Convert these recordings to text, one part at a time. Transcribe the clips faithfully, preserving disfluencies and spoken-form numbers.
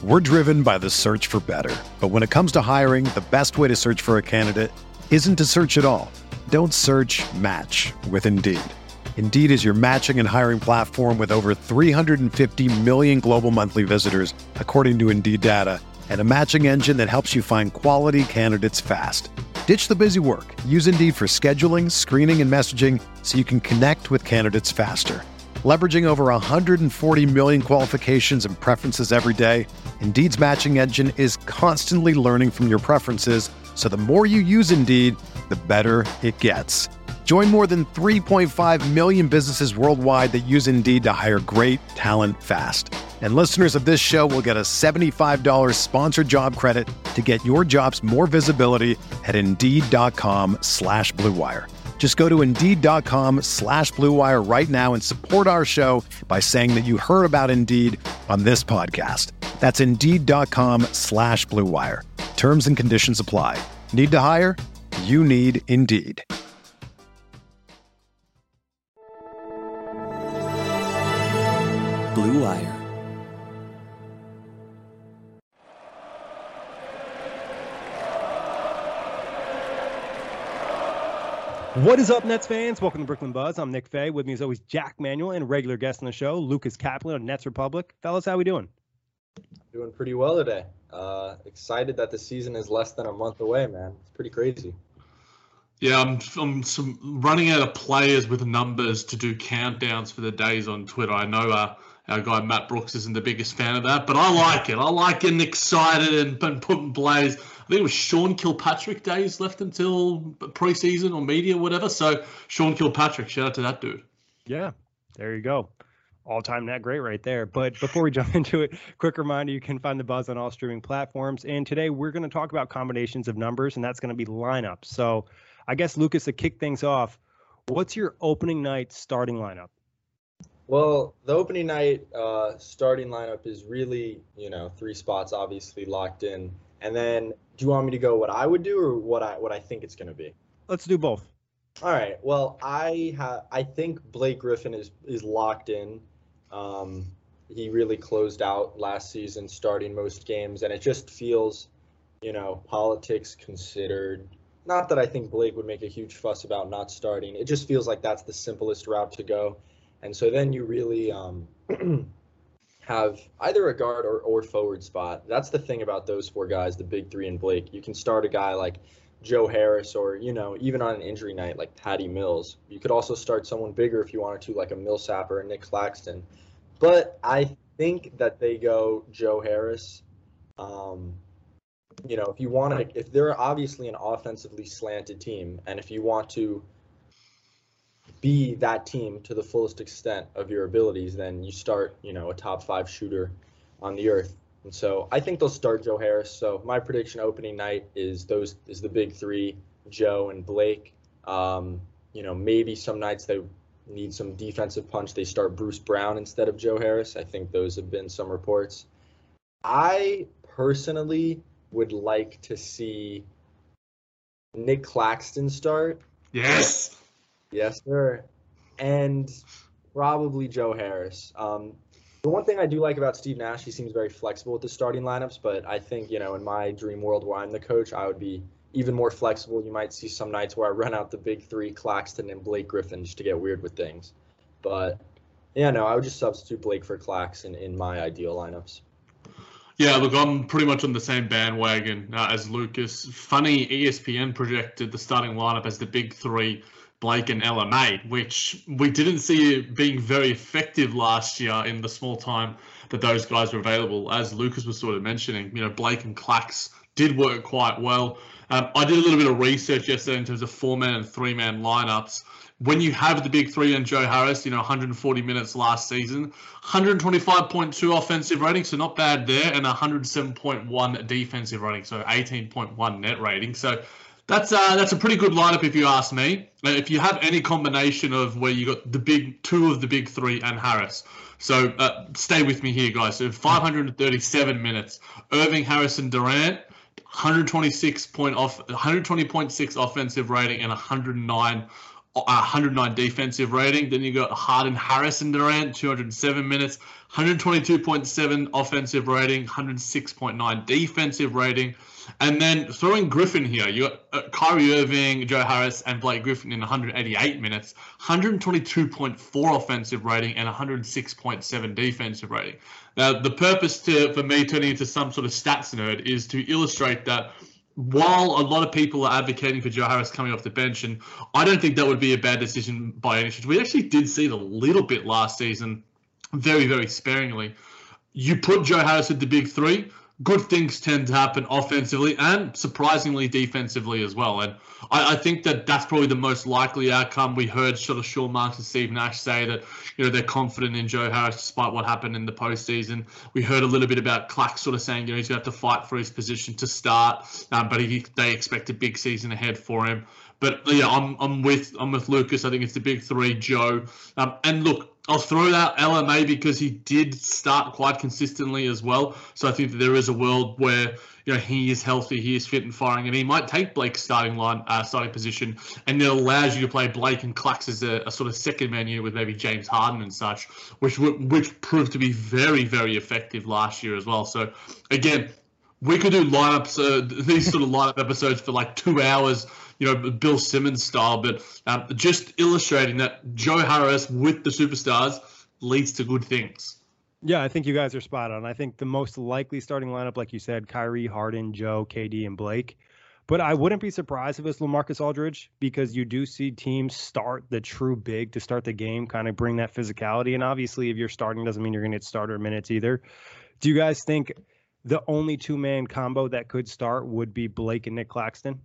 We're driven by the search for better. But when it comes to hiring, the best way to search for a candidate isn't to search at all. Don't search, match with Indeed. Indeed is your matching and hiring platform with over three hundred fifty million global monthly visitors, according to Indeed data, and a matching engine that helps you find quality candidates fast. Ditch the busy work. Use Indeed for scheduling, screening, and messaging so you can connect with candidates faster. Leveraging over one hundred forty million qualifications and preferences every day, Indeed's matching engine is constantly learning from your preferences, so the more you use Indeed, the better it gets. Join more than three point five million businesses worldwide that use Indeed to hire great talent fast. And listeners of this show will get a seventy-five dollars sponsored job credit to get your jobs more visibility at Indeed.com slash Blue Wire. Just go to Indeed.com slash Blue Wire right now and support our show by saying that you heard about Indeed on this podcast. That's Indeed.com slash Blue Wire. Terms and conditions apply. Need to hire? You need Indeed. Blue Wire. What is up, Nets fans? Welcome to Brooklyn Buzz. I'm Nick Fay. With me as always, Jack Manuel and regular guest on the show, Lucas Kaplan of Nets Republic. Fellas, how we doing? Doing pretty well today. Uh, excited that the season is less than a month away, man. It's pretty crazy. Yeah, I'm, I'm some, running out of players with numbers to do countdowns for the days on Twitter. I know uh, our guy Matt Brooks isn't the biggest fan of that, but I like it. I like getting excited and, and putting plays. I think it was Sean Kilpatrick days left until preseason or media, whatever. So Sean Kilpatrick, shout out to that dude. Yeah, there you go. All-time net great right there. But before we jump into it, quick reminder, you can find the Buzz on all streaming platforms. And today we're going to talk about combinations of numbers, and that's going to be lineups. So I guess, Lucas, to kick things off, what's your opening night starting lineup? Well, the opening night uh, starting lineup is really, you know, three spots obviously locked in. And then do you want me to go what I would do or what I what I think it's going to be? Let's do both. All right. Well, I ha- I think Blake Griffin is is locked in. Um, he really closed out last season, starting most games, and it just feels, you know, politics considered. Not that I think Blake would make a huge fuss about not starting. It just feels like that's the simplest route to go. And so then you really um, have either a guard or, or forward spot. That's the thing about those four guys, the big three and Blake. You can start a guy like Joe Harris or, you know, even on an injury night like Patty Mills. You could also start someone bigger if you wanted to, like a Millsap or a Nick Claxton. But I think that they go Joe Harris. Um, you know, if you want to, if they're obviously an offensively slanted team, and if you want to be that team to the fullest extent of your abilities, then you start, you know, a top five shooter on the earth. And so I think they'll start Joe Harris. So my prediction opening night is those is the big three, Joe and Blake. Um, you know, maybe some nights they need some defensive punch. They start Bruce Brown instead of Joe Harris. I think those have been some reports. I personally would like to see Nick Claxton start. Yes. Yes, sir. And probably Joe Harris. Um, the one thing I do like about Steve Nash, he seems very flexible with the starting lineups, but I think, you know, in my dream world where I'm the coach, I would be even more flexible. You might see some nights where I run out the big three, Claxton and Blake Griffin, just to get weird with things. But, yeah, no, I would just substitute Blake for Claxton in my ideal lineups. Yeah, look, I'm pretty much on the same bandwagon uh, as Lucas. Funny, E S P N projected the starting lineup as the big three, Blake and L M A, which we didn't see being very effective last year in the small time that those guys were available. As Lucas was sort of mentioning, you know, Blake and Clax did work quite well. Um, I did a little bit of research yesterday in terms of four-man and three-man lineups. When you have the big three and Joe Harris, you know, one hundred forty minutes last season, one twenty-five point two offensive rating, so not bad there, and one hundred seven point one defensive rating, so eighteen point one net rating. So that's uh, that's a pretty good lineup if you ask me. And if you have any combination of where you got the big two of the big three and Harris. So uh, stay with me here, guys. So five hundred thirty-seven minutes. Irving, Harrison, Durant, one twenty-six point off, one twenty point six offensive rating and one hundred nine one hundred nine defensive rating. Then you got Harden, Harris, and Durant, two hundred seven minutes, one hundred twenty-two point seven offensive rating, one hundred six point nine defensive rating. And then throwing Griffin here, you got uh, Kyrie Irving, Joe Harris, and Blake Griffin in one hundred eighty-eight minutes, one hundred twenty-two point four offensive rating, and one hundred six point seven defensive rating. Now, the purpose to for me turning into some sort of stats nerd is to illustrate that while a lot of people are advocating for Joe Harris coming off the bench, and I don't think that would be a bad decision by any stretch. We actually did see it a little bit last season, very, very sparingly. You put Joe Harris with the big three, good things tend to happen offensively and surprisingly defensively as well. And I, I think that that's probably the most likely outcome. We heard sort of Sean Marks and Steve Nash say that, you know, they're confident in Joe Harris despite what happened in the postseason. We heard a little bit about Clack sort of saying, you know, he's going to have to fight for his position to start, um, but he, they expect a big season ahead for him. But yeah, I'm I'm with I'm with Lucas. I think it's the big three, Joe. Um, and look, I'll throw out L M A because he did start quite consistently as well. So I think that there is a world where, you know, he is healthy, he is fit and firing, and he might take Blake's starting line, uh, starting position, and it allows you to play Blake and Clax as a, a sort of second man unit with maybe James Harden and such, which which proved to be very, very effective last year as well. So again, we could do lineups, uh, these sort of lineup episodes for like two hours, you know, Bill Simmons style, but um, just illustrating that Joe Harris with the superstars leads to good things. Yeah, I think you guys are spot on. I think the most likely starting lineup, like you said, Kyrie, Harden, Joe, K D, and Blake. But I wouldn't be surprised if it's LaMarcus Aldridge, because you do see teams start the true big to start the game, kind of bring that physicality. And obviously, if you're starting, doesn't mean you're going to get starter minutes either. Do you guys think the only two-man combo that could start would be Blake and Nick Claxton?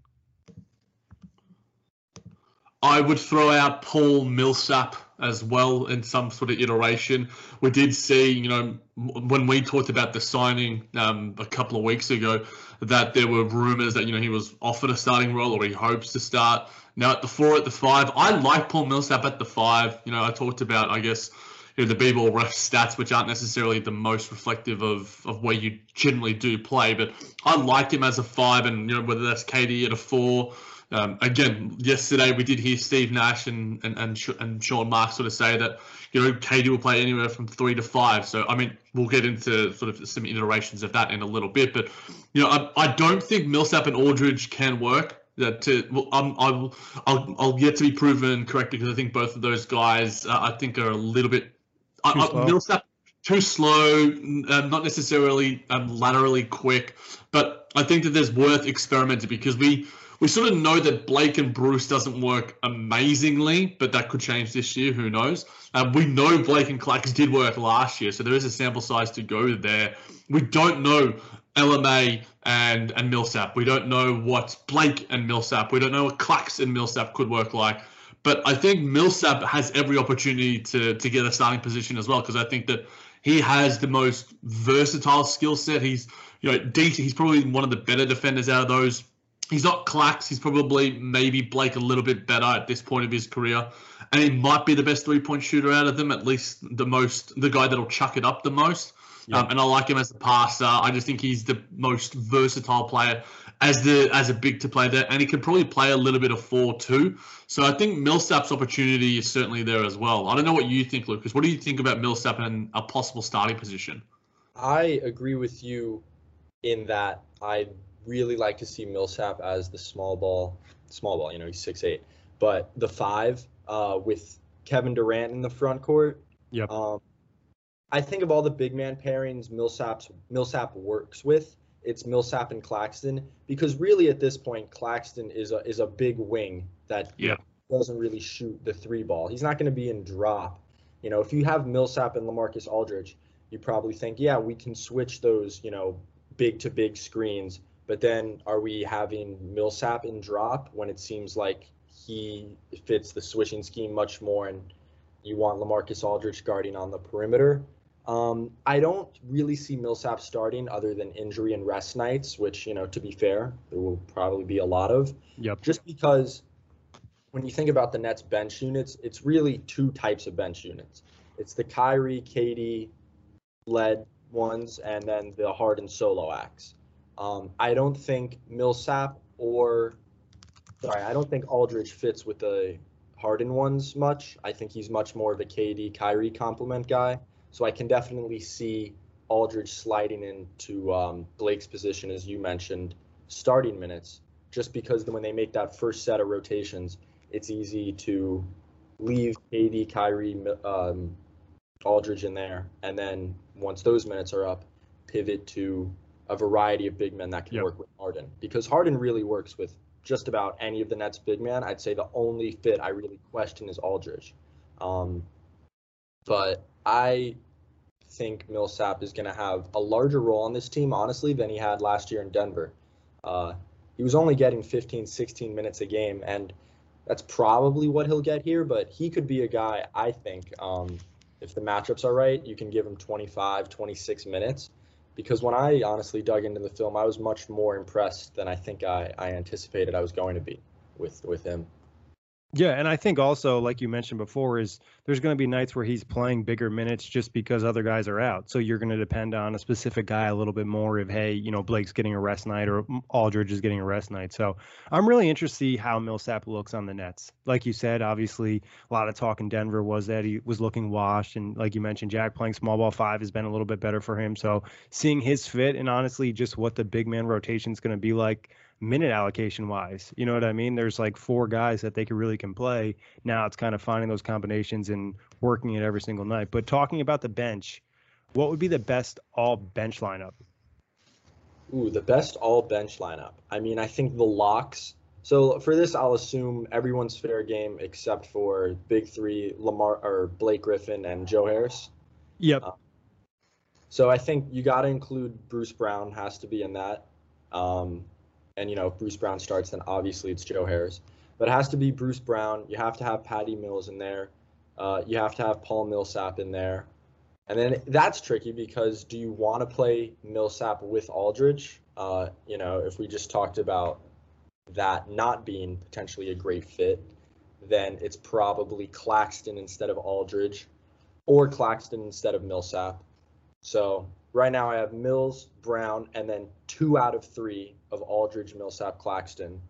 I would throw out Paul Millsap as well in some sort of iteration. We did see, you know, when we talked about the signing um, a couple of weeks ago, that there were rumors that, you know, he was offered a starting role or he hopes to start. Now at the four, at the five, I like Paul Millsap at the five. You know, I talked about, I guess, you know, the B-ball ref stats, which aren't necessarily the most reflective of, of where you generally do play, but I like him as a five, and, you know, whether that's K D at a four. Um, again, yesterday we did hear Steve Nash and and and, and Sean Marks sort of say that, you know, K D will play anywhere from three to five. So I mean, we'll get into sort of some iterations of that in a little bit. But, you know, I, I don't think Millsap and Aldridge can work. That to, well, I'm, I'll I'll I'll yet to be proven correct, because I think both of those guys uh, I think are a little bit too I, I, Millsap too slow, um, not necessarily um, laterally quick, but I think that there's worth experimenting, because we. We sort of know that Blake and Bruce doesn't work amazingly, but that could change this year. Who knows? Um, we know Blake and Clax did work last year, so there is a sample size to go there. We don't know L M A and, and Millsap. We don't know what Blake and Millsap. We don't know what Clax and Millsap could work like. But I think Millsap has every opportunity to, to get a starting position as well, because I think that he has the most versatile skill set. He's, you know, decent. He's probably one of the better defenders out of those. He's not Clax. He's probably maybe Blake a little bit better at this point of his career. And he might be the best three-point shooter out of them, at least the most, the guy that'll chuck it up the most. Yeah. Um, and I like him as a passer. I just think he's the most versatile player as the as a big to play there. And he can probably play a little bit of four too. So I think Millsap's opportunity is certainly there as well. I don't know what you think, Lucas. What do you think about Millsap and a possible starting position? I agree with you in that I really like to see Millsap as the small ball, small ball, you know, he's six eight, but the five uh, with Kevin Durant in the front court. Yep. Um, I think of all the big man pairings Millsap's, Millsap works with, it's Millsap and Claxton, because really at this point, Claxton is a, is a big wing that yeah. doesn't really shoot the three ball. He's not going to be in drop. You know, if you have Millsap and LaMarcus Aldridge, you probably think, yeah, we can switch those, you know, big to big screens. But then are we having Millsap in drop when it seems like he fits the switching scheme much more, and you want LaMarcus Aldridge guarding on the perimeter? Um, I don't really see Millsap starting other than injury and rest nights, which, you know, to be fair, there will probably be a lot of. Yep. Just because when you think about the Nets bench units, it's really two types of bench units. It's the Kyrie, K D-led ones, and then the Harden solo acts. Um, I don't think Millsap or, sorry, I don't think Aldridge fits with a, Harden ones much. I think he's much more of a K D Kyrie complement guy. So I can definitely see Aldridge sliding into um, Blake's position, as you mentioned, starting minutes, just because when they make that first set of rotations, it's easy to leave K D, Kyrie, um, Aldridge in there, and then once those minutes are up, pivot to a variety of big men that can yep. work with Harden. Because Harden really works with just about any of the Nets big man. I'd say the only fit I really question is Aldridge. Um, but I think Millsap is going to have a larger role on this team, honestly, than he had last year in Denver. Uh, he was only getting fifteen, sixteen minutes a game, and that's probably what he'll get here, but he could be a guy, I think, um, if the matchups are right, you can give him twenty-five, twenty-six minutes. Because when I honestly dug into the film, I was much more impressed than I think I, I anticipated I was going to be with, with him. Yeah, and I think also, like you mentioned before, is there's going to be nights where he's playing bigger minutes just because other guys are out. So you're going to depend on a specific guy a little bit more if, hey, you know, Blake's getting a rest night or Aldridge is getting a rest night. So I'm really interested to see how Millsap looks on the Nets. Like you said, obviously, a lot of talk in Denver was that he was looking washed. And like you mentioned, Jack playing small ball five has been a little bit better for him. So seeing his fit and honestly just what the big man rotation is going to be like, minute allocation wise, you know what I mean? There's like four guys that they could really can play. Now it's kind of finding those combinations and working it every single night. But talking about the bench, what would be the best all bench lineup? Ooh, the best all bench lineup. I mean, I think the locks. So for this, I'll assume everyone's fair game except for big three, Lamar or Blake Griffin and Joe Harris. Yep. Uh, so I think you got to include Bruce Brown, has to be in that. Um, And, you know, if Bruce Brown starts, then obviously it's Joe Harris. But it has to be Bruce Brown. You have to have Patty Mills in there. Uh, you have to have Paul Millsap in there. And then that's tricky because do you want to play Millsap with Aldridge? Uh, you know, if we just talked about that not being potentially a great fit, then it's probably Claxton instead of Aldridge or Claxton instead of Millsap. So right now I have Mills, Brown, and then two out of three of Aldridge, Millsap, Claxton.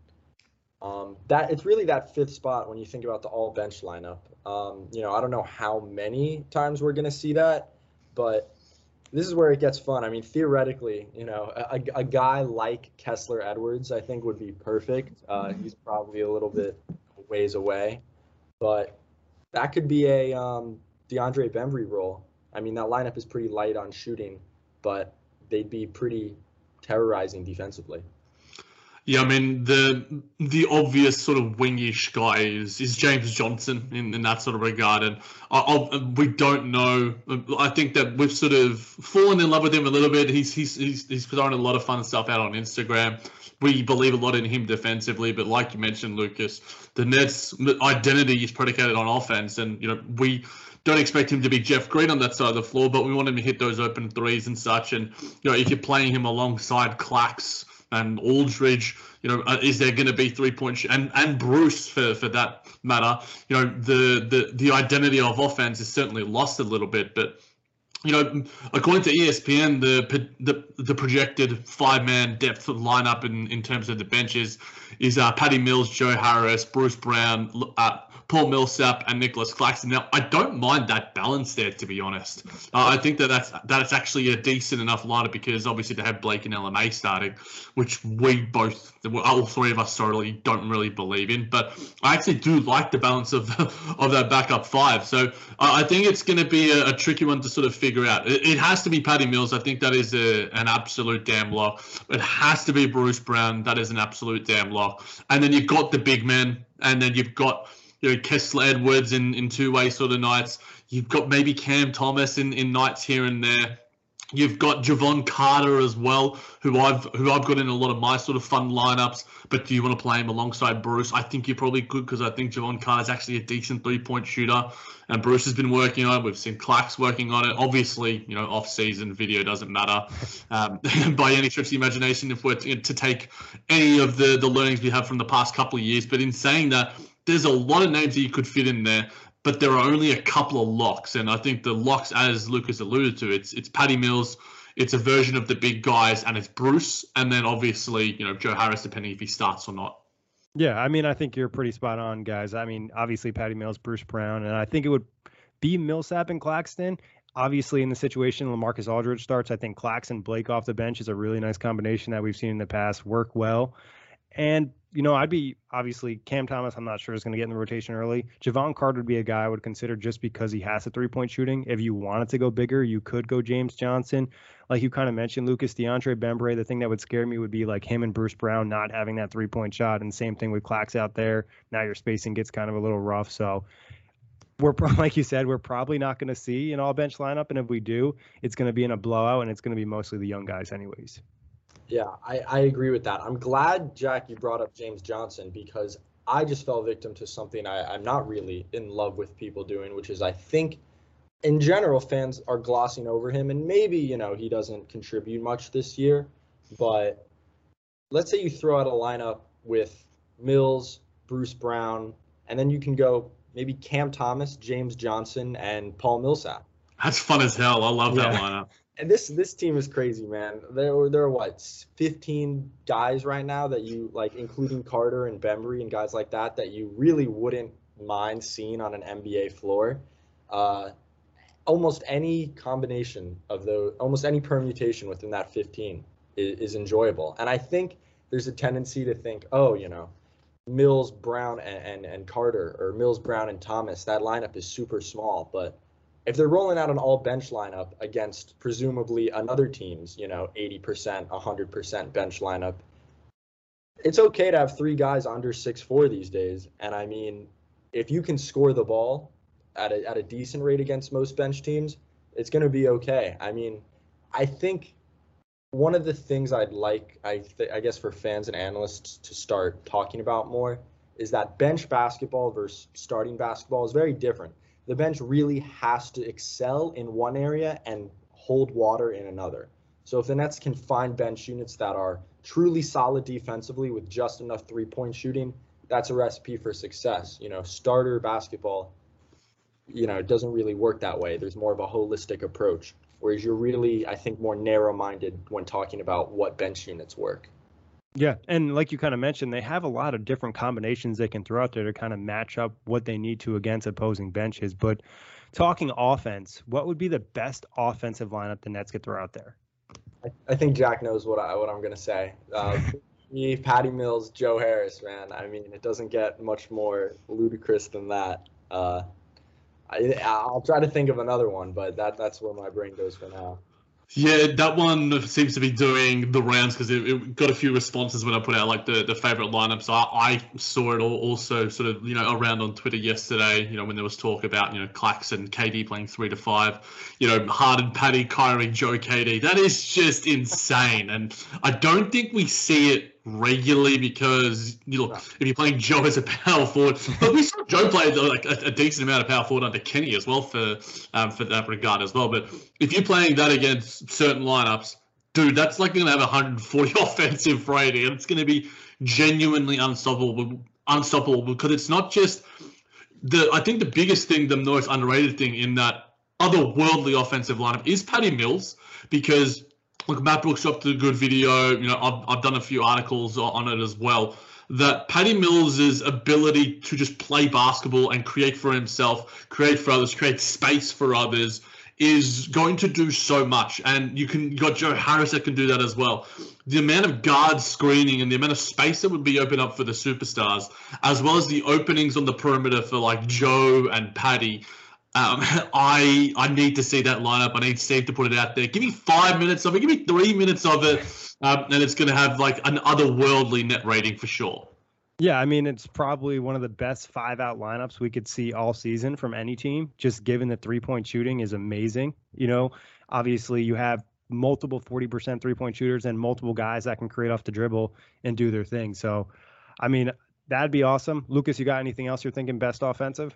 Um, that it's really that fifth spot when you think about the all bench lineup. Um, you know, I don't know how many times we're going to see that, but this is where it gets fun. I mean, theoretically, you know, a, a guy like Kessler Edwards, I think, would be perfect. Uh, he's probably a little bit ways away, but that could be a um, DeAndre Bembry role. I mean, that lineup is pretty light on shooting, but they'd be pretty terrorizing defensively. Yeah, I mean, the the obvious sort of wingish guy is, is James Johnson in, in that sort of regard. And I, I, we don't know. I think that we've sort of fallen in love with him a little bit. He's, he's, he's, he's throwing a lot of fun stuff out on Instagram. We believe a lot in him defensively, but like you mentioned, Lucas, the Nets' identity is predicated on offense. And, you know, we don't expect him to be Jeff Green on that side of the floor, but we want him to hit those open threes and such. And, you know, if you're playing him alongside Clax and Aldridge, you know, uh, is there going to be three-point sh- and and Bruce for, for that matter? You know, the the the identity of offense is certainly lost a little bit, but you know, according to E S P N, the the, the projected five-man depth lineup in, in terms of the benches is uh, Patty Mills, Joe Harris, Bruce Brown, uh, Paul Millsap, and Nicholas Claxton. Now, I don't mind that balance there, to be honest. Uh, I think that that's that it's actually a decent enough lineup because obviously they have Blake and L M A starting, which we both, all three of us, thoroughly don't really believe in. But I actually do like the balance of of that backup five. So uh, I think it's going to be a, a tricky one to sort of figure out. It, it has to be Patty Mills. I think that is a, an absolute damn lock. It has to be Bruce Brown. That is an absolute damn lock. And then you've got the big men, and then you've got, you know, Kessler Edwards in, in two-way sort of nights. You've got maybe Cam Thomas in, in nights here and there. You've got Javon Carter as well, who I've who I've got in a lot of my sort of fun lineups. But do you want to play him alongside Bruce? I think you probably could because I think Javon Carter is actually a decent three-point shooter, and Bruce has been working on it. We've seen Clax working on it. Obviously, you know, off-season video doesn't matter um, by any stretch of the imagination if we're to, to take any of the the learnings we have from the past couple of years. But in saying that, there's a lot of names that you could fit in there. But there are only a couple of locks, and I think the locks, as Lucas alluded to, it's it's Patty Mills, it's a version of the big guys, and it's Bruce, and then obviously, you know, Joe Harris, depending if he starts or not. Yeah, I mean, I think you're pretty spot on, guys. I mean, obviously Patty Mills, Bruce Brown, and I think it would be Millsap and Claxton. Obviously, in the situation LaMarcus Aldridge starts, I think Claxton Blake off the bench is a really nice combination that we've seen in the past work well. And, you know, I'd be obviously Cam Thomas, I'm not sure is going to get in the rotation early. Javon Carter would be a guy I would consider just because he has a three point shooting. If you wanted to go bigger, you could go James Johnson. Like you kind of mentioned, Lucas DeAndre Bembry, the thing that would scare me would be like him and Bruce Brown not having that three point shot. And same thing with Clax out there. Now your spacing gets kind of a little rough. So we're, like you said, we're probably not going to see an all bench lineup. And if we do, it's going to be in a blowout and it's going to be mostly the young guys anyways. Yeah, I, I agree with that. I'm glad, Jack, you brought up James Johnson because I just fell victim to something I, I'm not really in love with people doing, which is I think in general fans are glossing over him. And maybe, you know, he doesn't contribute much this year. But let's say you throw out a lineup with Mills, Bruce Brown, and then you can go maybe Cam Thomas, James Johnson, and Paul Millsap. That's fun as hell. I love Yeah. that lineup. And this this team is crazy, man. There there are what fifteen guys right now that you like, including Carter and Bembry and guys like that, that you really wouldn't mind seeing on an N B A floor. Uh, almost any combination of those, almost any permutation within that fifteen is, is enjoyable. And I think there's a tendency to think, oh, you know, Mills, Brown, and, and and Carter, or Mills, Brown, and Thomas. That lineup is super small, but if they're rolling out an all-bench lineup against presumably another team's, you know, eighty percent, one hundred percent bench lineup, it's okay to have three guys under six foot four these days. And I mean, if you can score the ball at a, at a decent rate against most bench teams, it's going to be okay. I mean, I think one of the things I'd like, I, th- I guess, for fans and analysts to start talking about more is that bench basketball versus starting basketball is very different. The bench really has to excel in one area and hold water in another. So if the Nets can find bench units that are truly solid defensively with just enough three-point shooting, that's a recipe for success. You know, starter basketball, you know, it doesn't really work that way. There's more of a holistic approach, whereas you're really, I think, more narrow-minded when talking about what bench units work. Yeah, and like you kind of mentioned, they have a lot of different combinations they can throw out there to kind of match up what they need to against opposing benches. But talking offense, what would be the best offensive lineup the Nets could throw out there? I, I think Jack knows what I what I'm gonna say. Uh, me, Patty Mills, Joe Harris, man. I mean, it doesn't get much more ludicrous than that. Uh, I, I'll try to think of another one, but that that's where my brain goes for now. Yeah, that one seems to be doing the rounds because it, it got a few responses when I put out like the, the favorite lineup. So I, I saw it all also sort of, you know, around on Twitter yesterday, you know, when there was talk about, you know, Claxton, K D playing three to five, you know, Harden, Patty, Kyrie, Joe, K D. That is just insane. And I don't think we see it regularly because, you know, if you're playing Joe as a power forward, but we saw Joe play like a, a decent amount of power forward under Kenny as well for um, for that regard as well. But if you're playing that against certain lineups, dude, that's like going to have one hundred forty offensive rating, and it's going to be genuinely unstoppable, unstoppable because it's not just the. I think the biggest thing, the most underrated thing in that otherworldly offensive lineup is Patty Mills, because look, Matt Brooks dropped a good video. You know, I've I've done a few articles on it as well. That Patty Mills' ability to just play basketball and create for himself, create for others, create space for others is going to do so much. And you can you got Joe Harris that can do that as well. The amount of guard screening and the amount of space that would be opened up for the superstars, as well as the openings on the perimeter for like Joe and Patty. Um, I I need to see that lineup. I need Steve to put it out there. Give me five minutes of it. Give me three minutes of it, um, and it's going to have like an otherworldly net rating for sure. Yeah, I mean, it's probably one of the best five-out lineups we could see all season from any team, just given the three-point shooting is amazing. You know, obviously you have multiple forty percent three-point shooters and multiple guys that can create off the dribble and do their thing. So, I mean, that'd be awesome. Lucas, you got anything else you're thinking best offensive?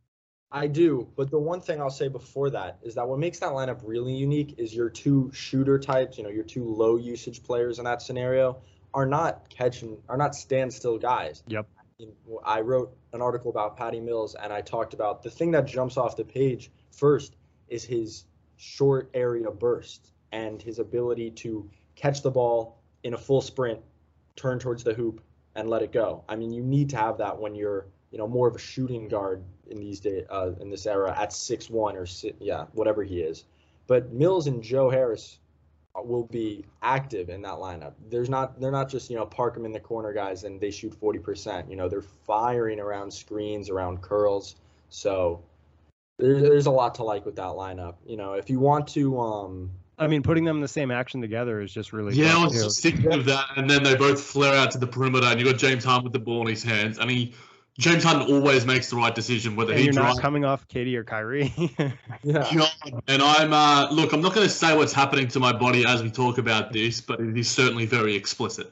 I do, but the one thing I'll say before that is that what makes that lineup really unique is your two shooter types, you know, your two low usage players in that scenario are not catching, are not standstill guys. Yep. I wrote an article about Patty Mills, and I talked about the thing that jumps off the page first is his short area burst and his ability to catch the ball in a full sprint, turn towards the hoop, and let it go. I mean, you need to have that when you're, you know, more of a shooting guard in these days, uh, in this era at six one or six, yeah, whatever he is. But Mills and Joe Harris will be active in that lineup. There's not, they're not just, you know, park them in the corner guys and they shoot forty percent. You know, they're firing around screens, around curls. So there, there's a lot to like with that lineup. You know, if you want to, um, I mean, putting them in the same action together is just really yeah. fun I was too. just thinking of that, and then they both flare out to the perimeter, and you got James Harden with the ball in his hands, and he James Harden always makes the right decision whether And he you're drives. not coming off K D or Kyrie. yeah. God. And I'm uh, look. I'm not going to say what's happening to my body as we talk about this, but it is certainly very explicit.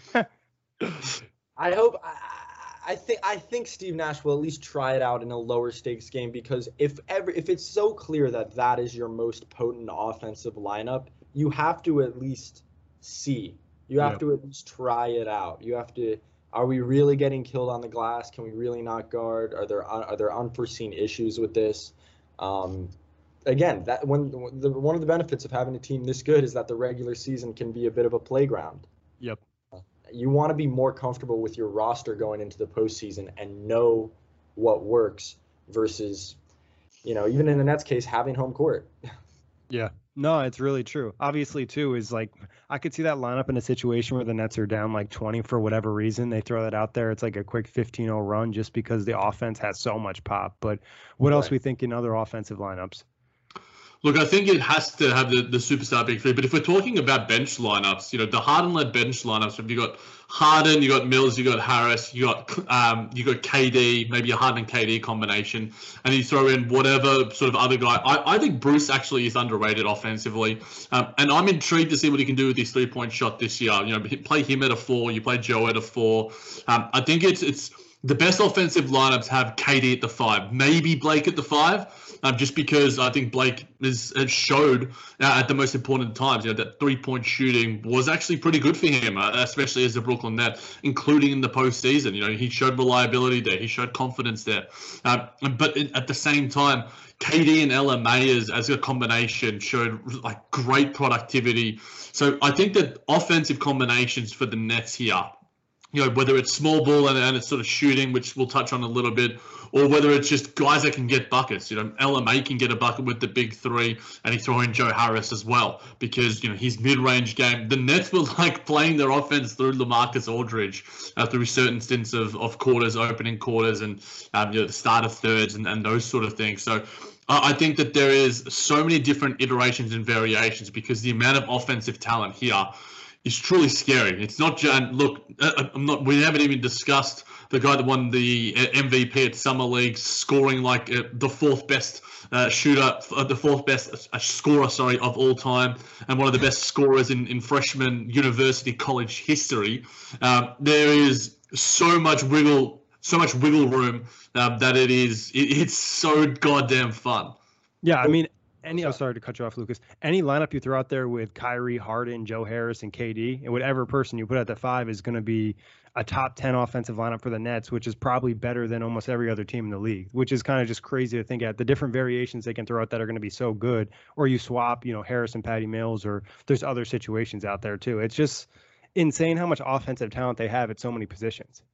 I hope. I, I think. I think Steve Nash will at least try it out in a lower stakes game, because if ever, if it's so clear that that is your most potent offensive lineup, you have to at least see. You have Yep. to at least try it out. You have to. Are we really getting killed on the glass? Can we really not guard? Are there are there unforeseen issues with this? Um, again, that when the, one of the benefits of having a team this good is that the regular season can be a bit of a playground. Yep. You want to be more comfortable with your roster going into the postseason and know what works versus, you know, even in the Nets case, having home court. Yeah. No, it's really true. Obviously, too, is like I could see that lineup in a situation where the Nets are down like twenty for whatever reason. They throw that out there. It's like a quick fifteen oh run just because the offense has so much pop. But what Right. else we think in other offensive lineups? Look, I think it has to have the, the superstar big three. But if we're talking about bench lineups, you know, the Harden-led bench lineups, if you got Harden, you got Mills, you got Harris, you got um, you got K D, maybe a Harden and K D combination, and you throw in whatever sort of other guy. I, I think Bruce actually is underrated offensively, um, and I'm intrigued to see what he can do with his three-point shot this year. You know, play him at a four, you play Joe at a four. Um, I think it's it's the best offensive lineups have K D at the five, maybe Blake at the five. Um, just because I think Blake is, has showed uh, at the most important times, you know, that three-point shooting was actually pretty good for him, uh, especially as a Brooklyn Net, including in the postseason. You know, he showed reliability there. He showed confidence there. Um, but at the same time, K D and L M A as, as a combination showed like great productivity. So I think that offensive combinations for the Nets here, you know, whether it's small ball and, and it's sort of shooting, which we'll touch on a little bit, or whether it's just guys that can get buckets. You know, L M A can get a bucket with the big three, and he throw in Joe Harris as well, because, you know, his mid-range game, the Nets were like playing their offense through LaMarcus Aldridge uh, through certain stints of, of quarters, opening quarters, and um, you know, the start of thirds and, and those sort of things. So uh, I think that there is so many different iterations and variations, because the amount of offensive talent here is truly scary. It's not just, look, I'm not, we haven't even discussed the guy that won the M V P at Summer League, scoring like uh, the fourth best uh, shooter, uh, the fourth best uh, scorer, sorry, of all time, and one of the best scorers in, in freshman university college history. Um, there is so much wiggle, so much wiggle room um, that it is, it, it's so goddamn fun. Yeah, I mean, any. I'm sorry to cut you off, Lucas. Any lineup you throw out there with Kyrie, Harden, Joe Harris, and K D, and whatever person you put at the five is going to be a top ten offensive lineup for the Nets, which is probably better than almost every other team in the league, which is kind of just crazy to think at the different variations they can throw out that are going to be so good. Or you swap, you know, Harris and Patty Mills, or there's other situations out there too. It's just insane how much offensive talent they have at so many positions.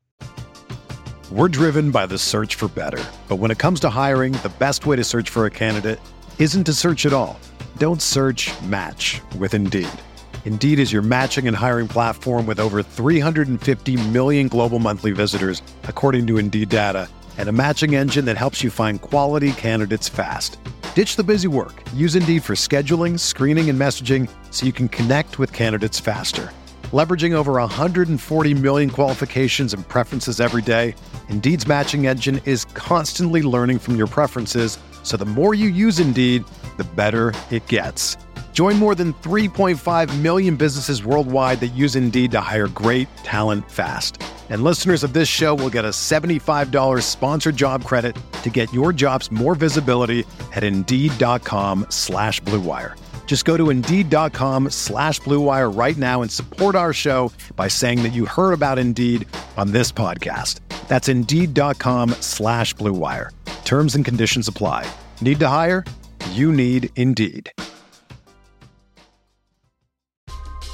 We're driven by the search for better. But when it comes to hiring, the best way to search for a candidate isn't to search at all. Don't search, match with Indeed. Indeed is your matching and hiring platform with over three hundred fifty million global monthly visitors, according to Indeed data, and a matching engine that helps you find quality candidates fast. Ditch the busy work. Use Indeed for scheduling, screening, and messaging so you can connect with candidates faster. Leveraging over one hundred forty million qualifications and preferences every day, Indeed's matching engine is constantly learning from your preferences, so the more you use Indeed, the better it gets. Join more than three point five million businesses worldwide that use Indeed to hire great talent fast. And listeners of this show will get a seventy-five dollars sponsored job credit to get your jobs more visibility at Indeed.com slash Blue Wire. Just go to Indeed.com slash Blue Wire right now and support our show by saying that you heard about Indeed on this podcast. That's Indeed.com slash Blue Wire. Terms and conditions apply. Need to hire? You need Indeed.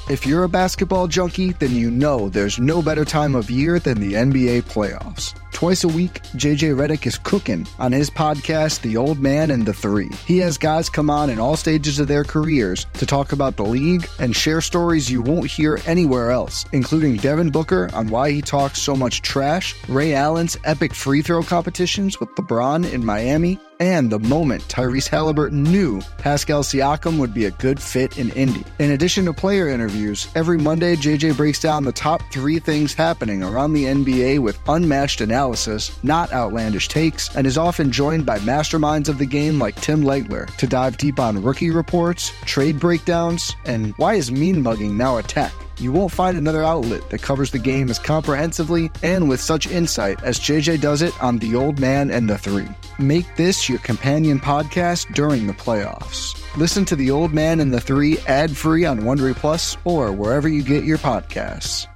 If you're a basketball junkie, then you know there's no better time of year than the N B A playoffs. Twice a week, J J Redick is cooking on his podcast, The Old Man and the Three. He has guys come on in all stages of their careers to talk about the league and share stories you won't hear anywhere else, including Devin Booker on why he talks so much trash, Ray Allen's epic free throw competitions with LeBron in Miami, and the moment Tyrese Halliburton knew Pascal Siakam would be a good fit in Indy. In addition to player interviews, every Monday J J breaks down the top three things happening around the N B A with unmatched analysis, not outlandish takes, and is often joined by masterminds of the game like Tim Legler to dive deep on rookie reports, trade breakdowns, and why is mean mugging now a tech? You won't find another outlet that covers the game as comprehensively and with such insight as J J does it on The Old Man and the Three. Make this your companion podcast during the playoffs. Listen to The Old Man and the Three ad-free on Wondery Plus or wherever you get your podcasts.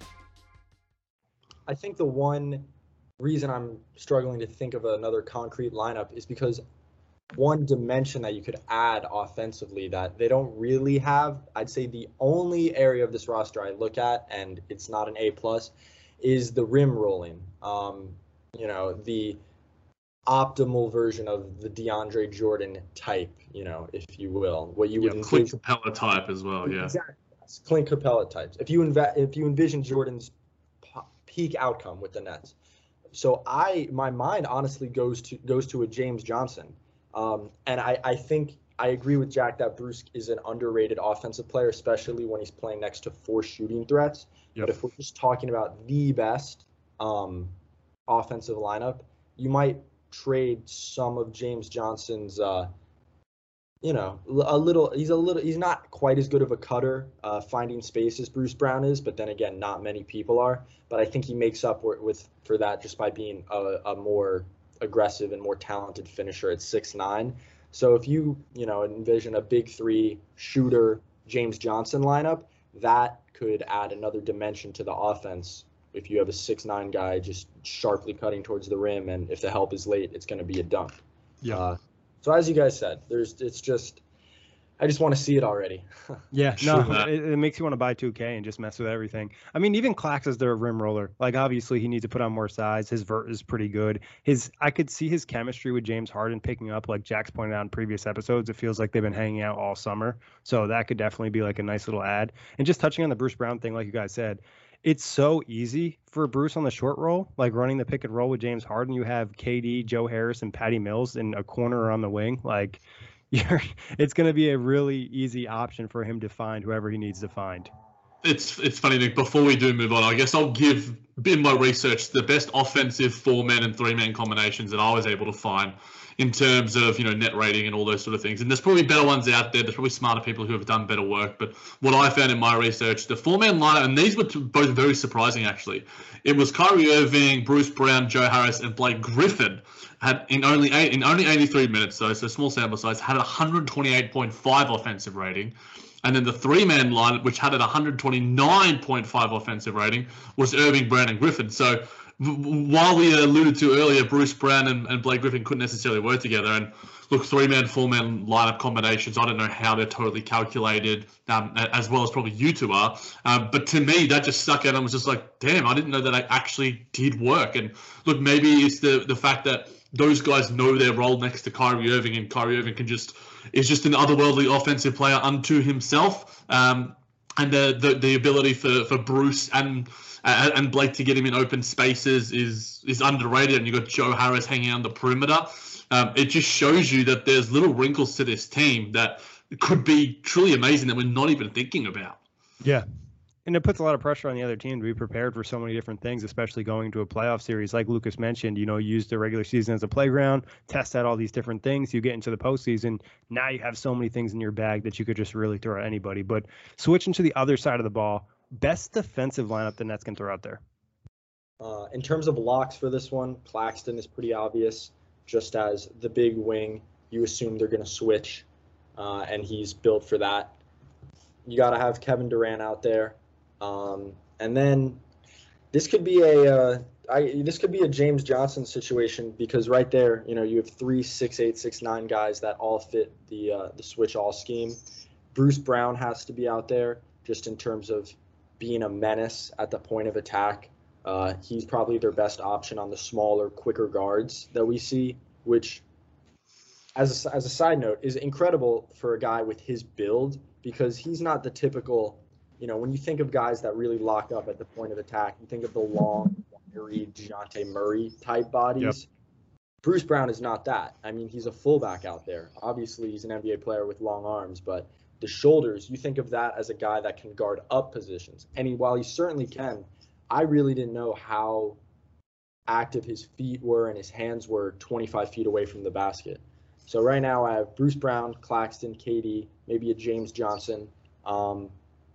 I think the one reason I'm struggling to think of another concrete lineup is because one dimension that you could add offensively that they don't really have, I'd say the only area of this roster I look at, and it's not an A plus, is the rim rolling. Um, you know, the optimal version of the DeAndre Jordan type, you know, if you will. What you yeah, would Clint Capella type as well, yeah. Exactly. Clint Capella types. If you inve- if you envision Jordan's p- peak outcome with the Nets. So I my mind honestly goes to goes to a James Johnson. Um, and I, I think I agree with Jack that Bruce is an underrated offensive player, especially when he's playing next to four shooting threats. Yep. But if we're just talking about the best um, offensive lineup, you might trade some of James Johnson's, uh, you know, a little. He's a little. He's not quite as good of a cutter, uh, finding space as Bruce Brown is. But then again, not many people are. But I think he makes up with for that just by being a, a more aggressive and more talented finisher at six nine. So if you, you know, envision a big three shooter James Johnson lineup, that could add another dimension to the offense. If you have a six nine guy just sharply cutting towards the rim, and if the help is late, it's going to be a dunk. Yeah. Uh, so as you guys said, there's it's just I just want to see it already. Yeah, no, it, it makes you want to buy two K and just mess with everything. I mean, even Clax is their rim roller. Like, obviously, he needs to put on more size. His vert is pretty good. His, I could see his chemistry with James Harden picking up, like Jack's pointed out in previous episodes. It feels like they've been hanging out all summer. So that could definitely be like a nice little add. And just touching on the Bruce Brown thing, like you guys said, it's so easy for Bruce on the short roll, like running the pick and roll with James Harden. You have K D, Joe Harris, and Patty Mills in a corner or on the wing. Like, You're, it's going to be a really easy option for him to find whoever he needs to find. It's it's funny, Nick. Before we do move on, I guess I'll give, in my research, the best offensive four-man and three-man combinations that I was able to find in terms of, you know, net rating and all those sort of things. And there's probably better ones out there. There's probably smarter people who have done better work. But what I found in my research, the four-man lineup, and these were both very surprising, actually. It was Kyrie Irving, Bruce Brown, Joe Harris, and Blake Griffin. Had in only eight, in only eighty-three minutes, though, so small sample size, had a one twenty-eight point five offensive rating. And then the three-man line, which had a one twenty-nine point five offensive rating, was Irving, Brown, and Griffin. So w- while we alluded to earlier, Bruce Brown and, and Blake Griffin couldn't necessarily work together. And look, three-man, four-man lineup combinations, I don't know how they're totally calculated, um, as well as probably you two are. Um, but to me, that just stuck out and was just like, damn, I didn't know that I actually did work. And look, maybe it's the the fact that those guys know their role next to Kyrie Irving, and Kyrie Irving can just is just an otherworldly offensive player unto himself. Um, and the, the the ability for, for Bruce and uh, and Blake to get him in open spaces is is underrated. And you've got Joe Harris hanging on the perimeter. Um, it just shows you that there's little wrinkles to this team that could be truly amazing that we're not even thinking about. Yeah. And it puts a lot of pressure on the other team to be prepared for so many different things, especially going to a playoff series. Like Lucas mentioned, you know, use the regular season as a playground, test out all these different things. You get into the postseason, now you have so many things in your bag that you could just really throw at anybody. But switching to the other side of the ball, best defensive lineup the Nets can throw out there. Uh, in terms of locks for this one, Claxton is pretty obvious. Just as the big wing, you assume they're going to switch, uh, and he's built for that. You got to have Kevin Durant out there. Um, and then this could be a uh, I, this could be a James Johnson situation, because right there, you know, you have three six eight, six nine guys that all fit the uh, the switch all scheme. Bruce Brown has to be out there. just in terms of being a menace at the point of attack. Uh, he's probably their best option on the smaller, quicker guards that we see, which, as a, as a side note, is incredible for a guy with his build, because he's not the typical, you know, when you think of guys that really lock up at the point of attack, you think of the long, wiry DeJounte Murray type bodies. Yep. Bruce Brown is not that. I mean, he's a fullback out there. Obviously, he's an N B A player with long arms, but the shoulders, you think of that as a guy that can guard up positions. And he, while he certainly can, I really didn't know how active his feet were and his hands were twenty-five feet away from the basket. So right now I have Bruce Brown, Claxton, K D, maybe a James Johnson, um,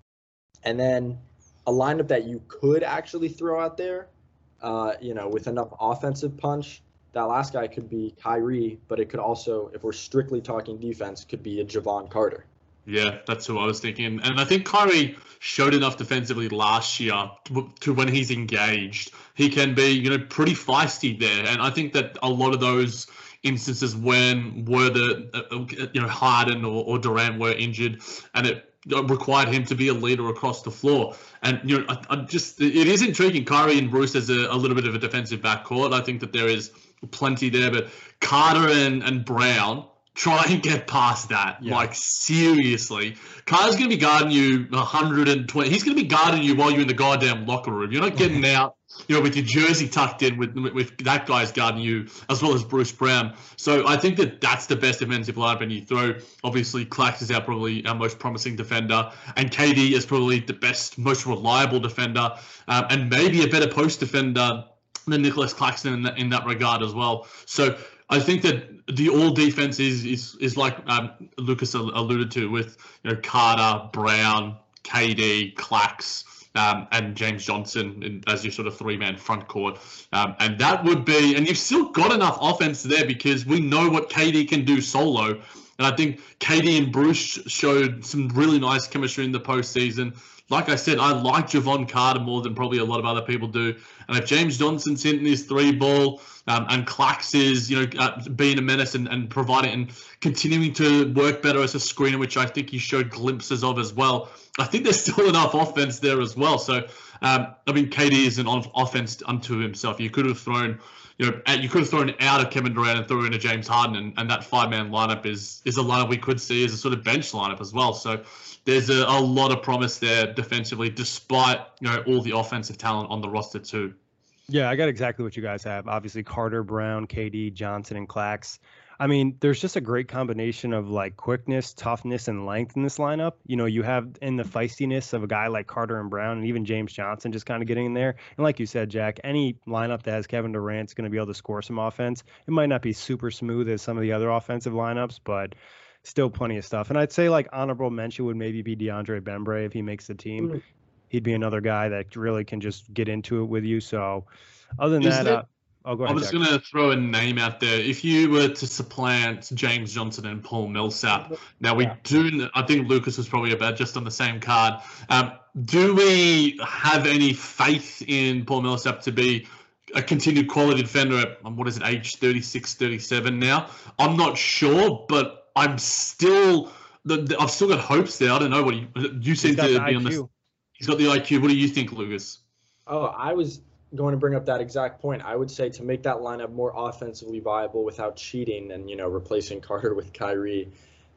and then a lineup that you could actually throw out there, uh, you know, with enough offensive punch. That last guy could be Kyrie, but it could also, if we're strictly talking defense, could be a Javon Carter. Yeah, that's who I was thinking. And I think Kyrie showed enough defensively last year to, to when he's engaged, he can be, you know, pretty feisty there. And I think that a lot of those instances when were the, uh, you know, Harden or, or Durant were injured, and it required him to be a leader across the floor. And, you know, I, I just, it is intriguing. Kyrie and Bruce as a, a little bit of a defensive backcourt. I think that there is plenty there, but Carter and, and Brown, try and get past that. Yeah. Like, seriously. Carter's going to be guarding you one hundred twenty. He's going to be guarding you while you're in the goddamn locker room. You're not getting out, you know, with your jersey tucked in with, with with that guy's guarding you, as well as Bruce Brown. So I think that that's the best defensive lineup. And you throw, obviously, Clax is our probably our most promising defender. And K D is probably the best, most reliable defender. Um, and maybe a better post defender than Nicholas Claxton in that, in that regard as well. So I think that the all defense is is is like um, Lucas alluded to, with, you know, Carter, Brown, K D, Clax, um, and James Johnson in, as your sort of three-man front court, um, and that would be, and you've still got enough offense there because we know what K D can do solo, and I think K D and Bruce showed some really nice chemistry in the postseason. Like I said, I like Javon Carter more than probably a lot of other people do. And if James Johnson's hitting his three ball, um, and Clax is, you know, uh, being a menace and, and providing and continuing to work better as a screener, which I think he showed glimpses of as well, I think there's still enough offense there as well. So, um, I mean, K D is an offense unto himself. You could have thrown, you know, you could have thrown out of Kevin Durant and thrown in a James Harden, and, and that five-man lineup is is a lineup we could see as a sort of bench lineup as well. So there's a, a lot of promise there defensively, despite, you know, all the offensive talent on the roster too. Yeah, I got exactly what you guys have. Obviously, Carter, Brown, K D, Johnson, and Clax. I mean, there's just a great combination of like quickness, toughness, and length in this lineup. You know, you have in the feistiness of a guy like Carter and Brown, and even James Johnson just kind of getting in there. And like you said, Jack, any lineup that has Kevin Durant's going to be able to score some offense. It might not be super smooth as some of the other offensive lineups, but still plenty of stuff. And I'd say like honorable mention would maybe be DeAndre Bembry if he makes the team. Mm-hmm. He'd be another guy that really can just get into it with you. So other than Is that, there, uh, oh, go ahead, I was going to throw a name out there. If you were to supplant James Johnson and Paul Millsap, now we yeah. do, I think Lucas was probably about just on the same card. Um, do we have any faith in Paul Millsap to be a continued quality defender at, what is it, age thirty-six, thirty-seven now? I'm not sure, but I'm still, the, the, I've still got hopes there. I don't know what you, you seem to be on this. He's got the I Q. What do you think, Lucas? Oh, I was going to bring up that exact point. I would say to make that lineup more offensively viable without cheating and, you know, replacing Carter with Kyrie,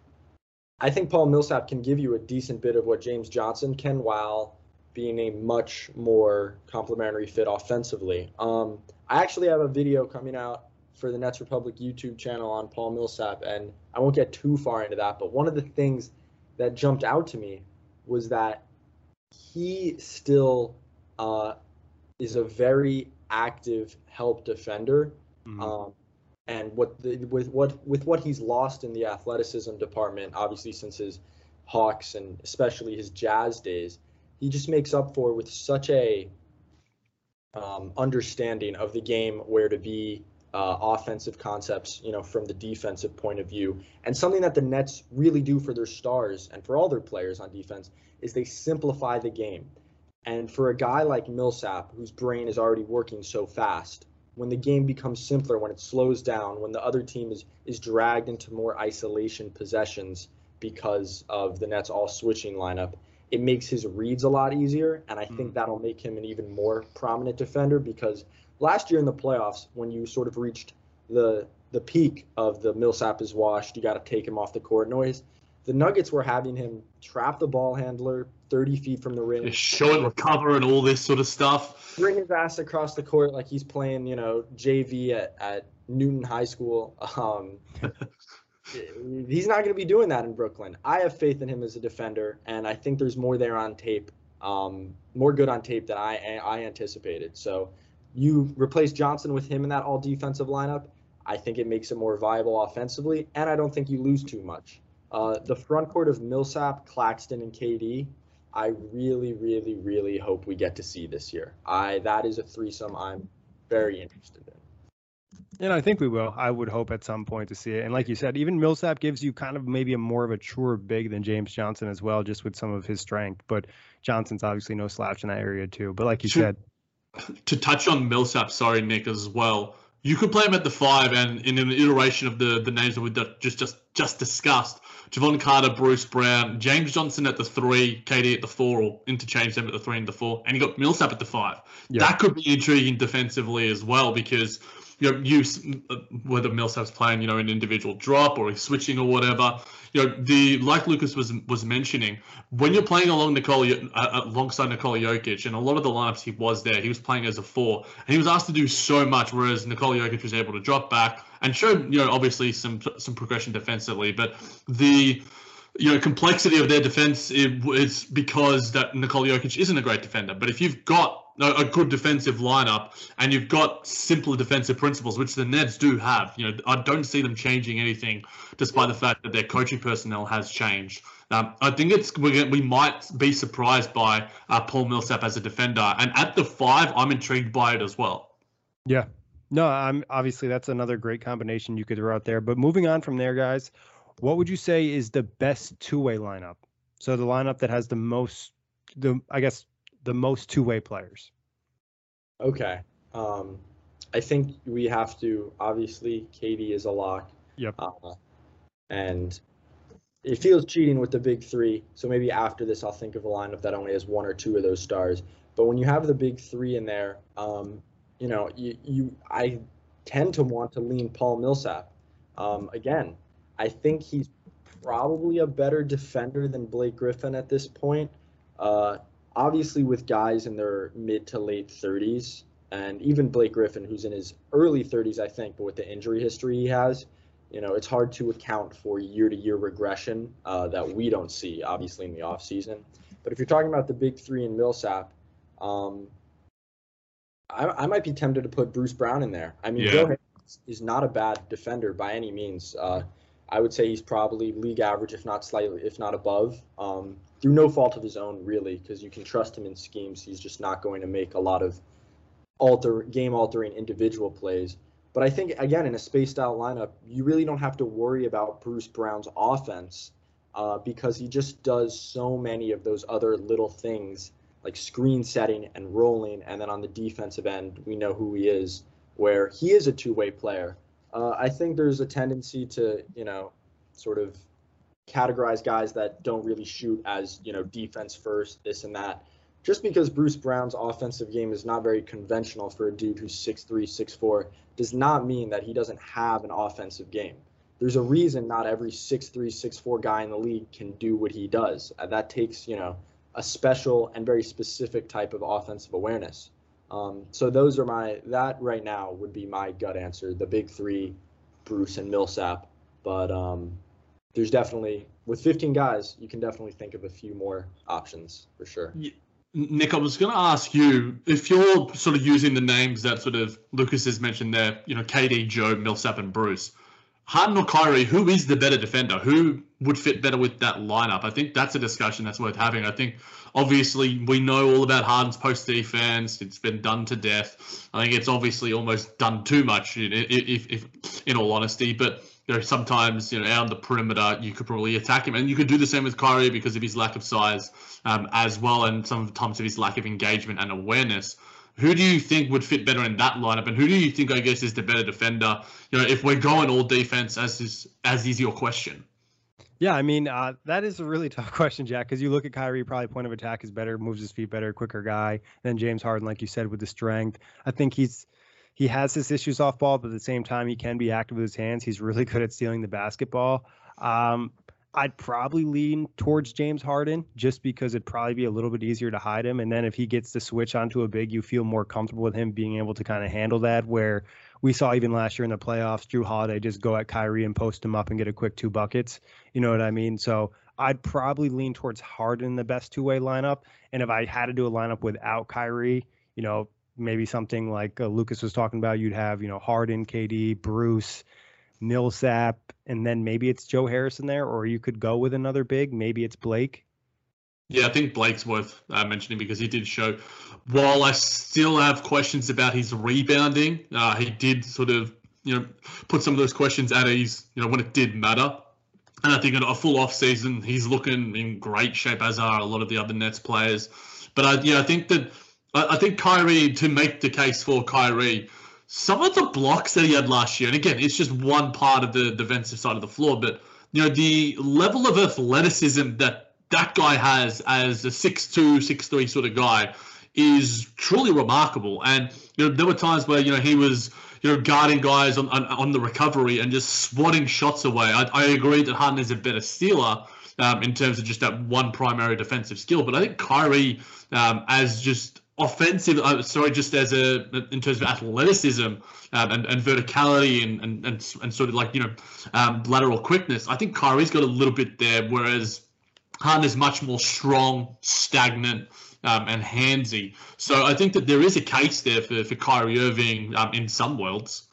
I think Paul Millsap can give you a decent bit of what James Johnson can while being a much more complementary fit offensively. Um, I actually have a video coming out for the Nets Republic YouTube channel on Paul Millsap, and I won't get too far into that, but one of the things that jumped out to me was that he still uh, is a very active help defender, mm-hmm. um, and what the, with what with what he's lost in the athleticism department, obviously since his Hawks and especially his Jazz days, he just makes up for with such a um, understanding of the game, where to be, uh, offensive concepts, you know, from the defensive point of view, and something that the Nets really do for their stars and for all their players on defense is they simplify the game. And for a guy like Millsap, whose brain is already working so fast, when the game becomes simpler, when it slows down, when the other team is, is dragged into more isolation possessions because of the Nets all switching lineup, it makes his reads a lot easier, and I think that'll make him an even more prominent defender because last year in the playoffs, when you sort of reached the the peak of the Millsap is washed, you got to take him off the court noise, the Nuggets were having him trap the ball handler thirty feet from the rim. Show and recover and all this sort of stuff. Bring his ass across the court like he's playing, you know, J V at, at Newton High School. Um, he's not going to be doing that in Brooklyn. I have faith in him as a defender, and I think there's more there on tape, um, more good on tape than I I anticipated. So you replace Johnson with him in that all-defensive lineup, I think it makes it more viable offensively, and I don't think you lose too much. Uh, the front court of Millsap, Claxton, and K D, I really, really, really hope we get to see this year. I That is a threesome I'm very interested in. And I think we will. I would hope at some point to see it. And like you said, even Millsap gives you kind of maybe a more of a truer big than James Johnson as well, just with some of his strength. But Johnson's obviously no slouch in that area too. But like you to, said. To touch on Millsap, sorry, Nick, as well. You could play him at the five, and in an iteration of the, the names that we just just just discussed, Javon Carter, Bruce Brown, James Johnson at the three, K D at the four, or interchange them at the three and the four, and you got Millsap at the five. Yeah. That could be intriguing defensively as well because you know, you whether Millsap's playing, you know, an individual drop or he's switching or whatever. You know, the like Lucas was was mentioning, when you're playing along Nikola, uh, alongside Nikola Jokic, and a lot of the lineups he was there, he was playing as a four, and he was asked to do so much, whereas Nikola Jokic was able to drop back and showed, you know, obviously some some progression defensively, but the you know complexity of their defense is because that Nikola Jokic isn't a great defender. But if you've got a good defensive lineup and you've got simpler defensive principles, which the Nets do have, you know, I don't see them changing anything, despite the fact that their coaching personnel has changed. Um, I think it's we we might be surprised by uh, Paul Millsap as a defender, and at the five, I'm intrigued by it as well. Yeah, no, I'm obviously that's another great combination you could throw out there. But moving on from there, guys, what would you say is the best two-way lineup? So the lineup that has the most, the I guess. the most two-way players. Okay. Um, I think we have to, obviously, K D is a lock. Yep. Uh, and it feels cheating with the big three. So maybe after this, I'll think of a lineup that only has one or two of those stars. But when you have the big three in there, um, you know, you, you I tend to want to lean Paul Millsap. Um, again, I think he's probably a better defender than Blake Griffin at this point. Uh, Obviously, with guys in their mid to late thirties, and even Blake Griffin, who's in his early thirties, I think, but with the injury history he has, you know, it's hard to account for year-to-year regression uh, that we don't see, obviously, in the offseason. But if you're talking about the big three in Millsap, um, I, I might be tempted to put Bruce Brown in there. I mean, yeah. Joe Harris is not a bad defender by any means. Uh, I would say he's probably league average, if not slightly, if not above. Um, through no fault of his own, really, because you can trust him in schemes. He's just not going to make a lot of alter game-altering individual plays. But I think, again, in a spaced-out lineup, you really don't have to worry about Bruce Brown's offense uh, because he just does so many of those other little things like screen setting and rolling. And then on the defensive end, we know who he is, where he is a two-way player. Uh, I think there's a tendency to, you know, sort of categorize guys that don't really shoot as, you know, defense first, this and that. Just because Bruce Brown's offensive game is not very conventional for a dude who's six three, six four, does not mean that he doesn't have an offensive game. There's a reason not every six three, six four guy in the league can do what he does. Uh, that takes, you know, a special and very specific type of offensive awareness. Um, so those are my, that right now would be my gut answer, the big three, Bruce and Millsap. But um, there's definitely, with fifteen guys, you can definitely think of a few more options for sure. Yeah. Nick, I was going to ask you, if you're sort of using the names that sort of Lucas has mentioned there, you know, K D, Joe, Millsap, and Bruce, Harden or Kyrie, who is the better defender? Who would fit better with that lineup? I think that's a discussion that's worth having. I think, obviously, we know all about Harden's post defense. It's been done to death. I think it's obviously almost done too much, if, if, if in all honesty. But you know, sometimes, you know, out on the perimeter, you could probably attack him. And you could do the same with Kyrie because of his lack of size um, as well, and sometimes of his lack of engagement and awareness. Who do you think would fit better in that lineup? And who do you think, I guess, is the better defender? You know, if we're going all defense, as is, as is your question. Yeah, I mean, uh, that is a really tough question, Jack, because you look at Kyrie, probably point of attack is better, moves his feet better, quicker guy than James Harden, like you said, with the strength. I think he's he has his issues off ball, but at the same time, he can be active with his hands. He's really good at stealing the basketball. Um, I'd probably lean towards James Harden just because it'd probably be a little bit easier to hide him. And then if he gets to switch onto a big, you feel more comfortable with him being able to kind of handle that, where we saw even last year in the playoffs, Drew Holiday just go at Kyrie and post him up and get a quick two buckets. You know what I mean? So I'd probably lean towards Harden in the best two-way lineup. And if I had to do a lineup without Kyrie, you know, maybe something like uh, Lucas was talking about, you'd have, you know, Harden, K D, Bruce, Millsap, and then maybe it's Joe Harris in there, or you could go with another big. Maybe it's Blake. Yeah, I think Blake's worth uh, mentioning because he did show, while I still have questions about his rebounding, uh, he did sort of, you know, put some of those questions at ease, you know, when it did matter. And I think in a full off season, he's looking in great shape, as are a lot of the other Nets players. But I, yeah, I think that, I, I think Kyrie, to make the case for Kyrie, some of the blocks that he had last year, and again, it's just one part of the defensive side of the floor, but, you know, the level of athleticism that that guy has as a six two, six three sort of guy is truly remarkable. And, you know, there were times where, you know, he was, you know, guarding guys on, on, on the recovery and just swatting shots away. I, I agree that Harden is a better stealer um, in terms of just that one primary defensive skill, but I think Kyrie um, as just offensive, uh, sorry, just as a, in terms of athleticism um, and, and verticality and, and, and, and sort of like, you know, um, lateral quickness, I think Kyrie's got a little bit there, whereas Harden is much more strong, stagnant, um, and handsy. So I think that there is a case there for, for Kyrie Irving um, in some worlds.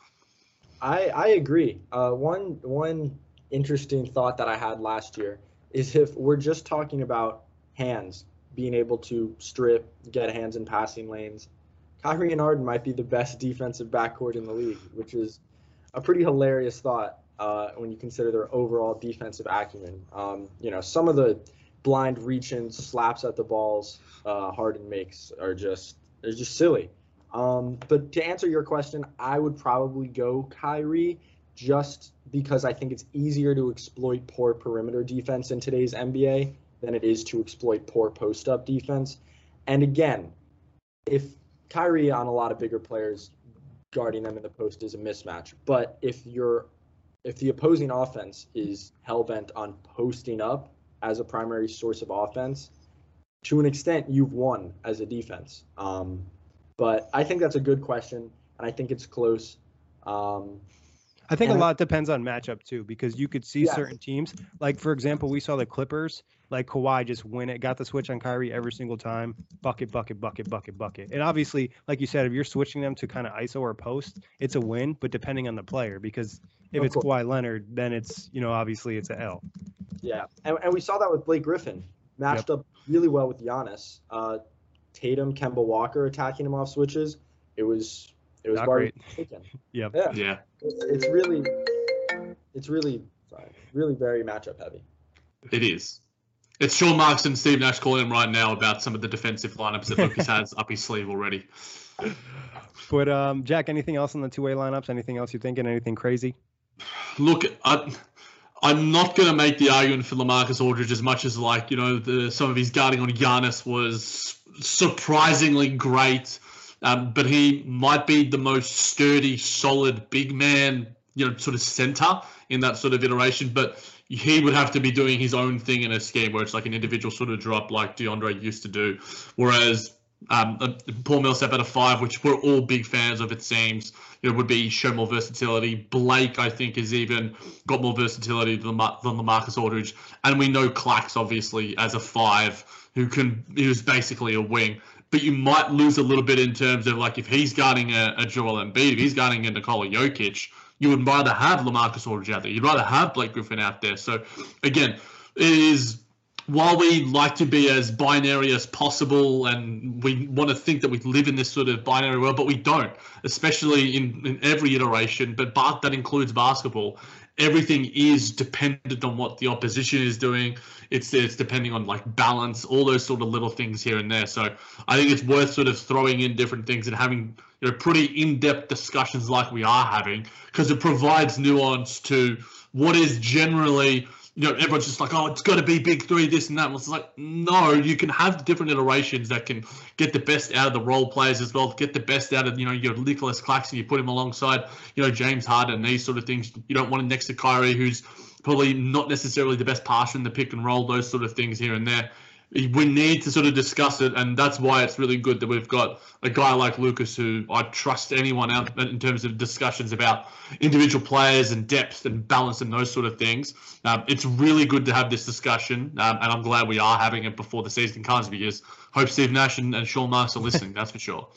I, I agree. Uh, one one interesting thought that I had last year is if we're just talking about hands, being able to strip, get hands in passing lanes, Kyrie and Harden might be the best defensive backcourt in the league, which is a pretty hilarious thought uh, when you consider their overall defensive acumen. Um, you know, some of the blind reach-ins, slaps at the balls uh, Harden makes are just they're just silly. Um, but to answer your question, I would probably go Kyrie just because I think it's easier to exploit poor perimeter defense in today's N B A than it is to exploit poor post-up defense. And again, if Kyrie on a lot of bigger players guarding them in the post is a mismatch, but if you're if the opposing offense is hell-bent on posting up as a primary source of offense, to an extent, you've won as a defense. Um, but I think that's a good question, and I think it's close. Um, I think a And I- lot depends on matchup too, because you could see Yes. certain teams, like for example, we saw the Clippers, like Kawhi just win it, got the switch on Kyrie every single time, bucket, bucket, bucket, bucket, bucket. And obviously, like you said, if you're switching them to kind of I S O or post, it's a win, but depending on the player, because if Of it's course. Kawhi Leonard, then it's, you know, obviously it's a L. Yeah, and, and we saw that with Blake Griffin. Matched up really well with Giannis. Uh, Tatum, Kemba Walker attacking him off switches. It was it was Not garbage great. taken. Yep. Yeah, Yeah, it's, it's really it's really sorry, really very matchup heavy. it is. It's Sean Marks and Steve Nash calling him right now about some of the defensive lineups that Lucas has up his sleeve already. But um, Jack, anything else on the two-way lineups? Anything else you're thinking? Anything crazy? Look, I, I'm not going to make the argument for LaMarcus Aldridge as much as, like, you know, the, some of his guarding on Giannis was surprisingly great. Um, but he might be the most sturdy, solid, big man, you know, sort of center in that sort of iteration. But he would have to be doing his own thing in a scheme where it's like an individual sort of drop like DeAndre used to do. Whereas um, uh, Paul Millsap at a five, which we're all big fans of, it seems, you know, would be show more versatility. Blake, I think, has even got more versatility than, than LaMarcus Aldridge. And we know Clax, obviously, as a five, who can, who's basically a wing. But you might lose a little bit in terms of, like, if he's guarding a, a Joel Embiid, if he's guarding a Nikola Jokic, you would rather have LaMarcus Aldridge out there. You'd rather have Blake Griffin out there. So, again, it is, while we like to be as binary as possible and we want to think that we live in this sort of binary world, but we don't, especially in, in every iteration, but, but that includes basketball. Everything is dependent on what the opposition is doing. It's it's depending on, like, balance, all those sort of little things here and there. So I think it's worth sort of throwing in different things and having, you know, pretty in-depth discussions like we are having, because it provides nuance to what is generally you know, everyone's just like, oh, it's got to be big three, this and that. And it's like, no, you can have different iterations that can get the best out of the role players as well, get the best out of, you know, your Nicholas Claxton, you put him alongside, you know, James Harden and these sort of things. You don't want him next to Kyrie, who's probably not necessarily the best passer in the pick and roll, those sort of things here and there. We need to sort of discuss it, and that's why it's really good that we've got a guy like Lucas who I trust anyone out in terms of discussions about individual players and depth and balance and those sort of things. Um, it's really good to have this discussion, um, and I'm glad we are having it before the season comes, because I hope Steve Nash and, and Sean Marks are listening, that's for sure.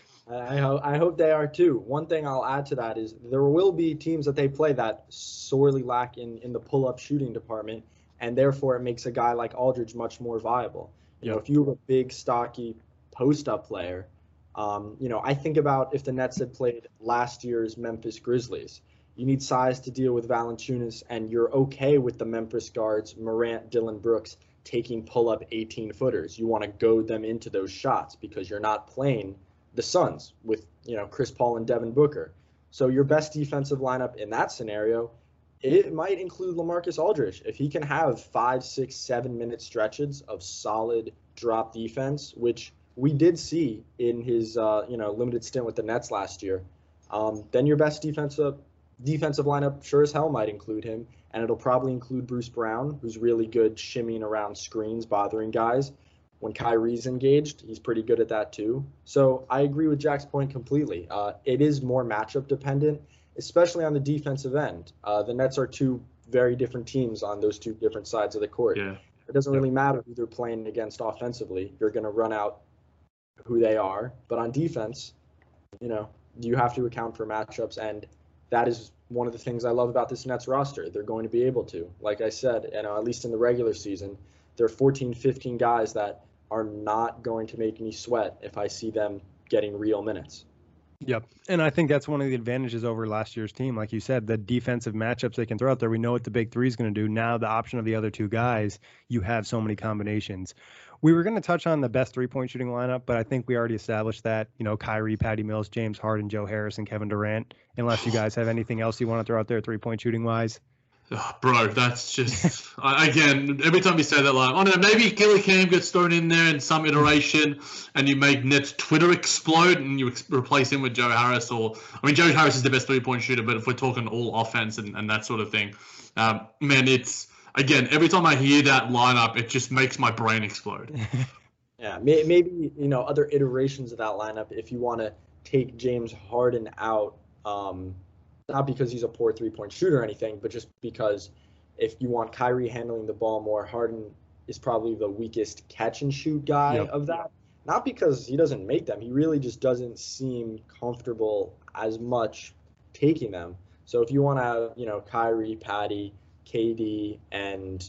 I hope I hope they are too. One thing I'll add to that is there will be teams that they play that sorely lack in, in the pull-up shooting department, and therefore it makes a guy like Aldridge much more viable. You know, if you have a big, stocky post-up player, um, you know, I think about if the Nets had played last year's Memphis Grizzlies. You need size to deal with Valanciunas, and you're okay with the Memphis guards, Morant, Dillon Brooks, taking pull-up eighteen-footers. You want to goad them into those shots because you're not playing the Suns with, you know, Chris Paul and Devin Booker. So your best defensive lineup in that scenario, it might include LaMarcus Aldridge. If he can have five, six, seven minute stretches of solid drop defense, which we did see in his uh, you know limited stint with the Nets last year, um, then your best defensive defensive lineup sure as hell might include him, and it'll probably include Bruce Brown, who's really good shimmying around screens, bothering guys. When Kyrie's engaged, he's pretty good at that too. So I agree with Jack's point completely. Uh, it is more matchup dependent, especially on the defensive end. Uh, the Nets are two very different teams on those two different sides of the court. Yeah. It doesn't really matter who they're playing against offensively. You're going to run out who they are. But on defense, you know, you have to account for matchups, and that is one of the things I love about this Nets roster. They're going to be able to. Like I said, you know, at least in the regular season, there are fourteen, fifteen guys that are not going to make me sweat if I see them getting real minutes. Yep. And I think that's one of the advantages over last year's team. Like you said, the defensive matchups they can throw out there. We know what the big three is going to do. Now the option of the other two guys, you have so many combinations. We were going to touch on the best three-point shooting lineup, but I think we already established that, you know, Kyrie, Patty Mills, James Harden, Joe Harris, and Kevin Durant, unless you guys have anything else you want to throw out there three-point shooting wise. Oh, bro, that's just, again, every time you say that line, I don't know, maybe Gilly Cam gets thrown in there in some iteration and you make Nets Twitter explode and you ex- replace him with Joe Harris, or, I mean, Joe Harris is the best three-point shooter, but if we're talking all offense and, and that sort of thing, um, man, it's, again, every time I hear that lineup, it just makes my brain explode. Yeah, may, maybe, you know, other iterations of that lineup, if you want to take James Harden out, um, not because he's a poor three-point shooter or anything, but just because if you want Kyrie handling the ball more, Harden is probably the weakest catch-and-shoot guy yep. of that. Not because he doesn't make them. He really just doesn't seem comfortable as much taking them. So if you want to have, you know, Kyrie, Patty, K D, and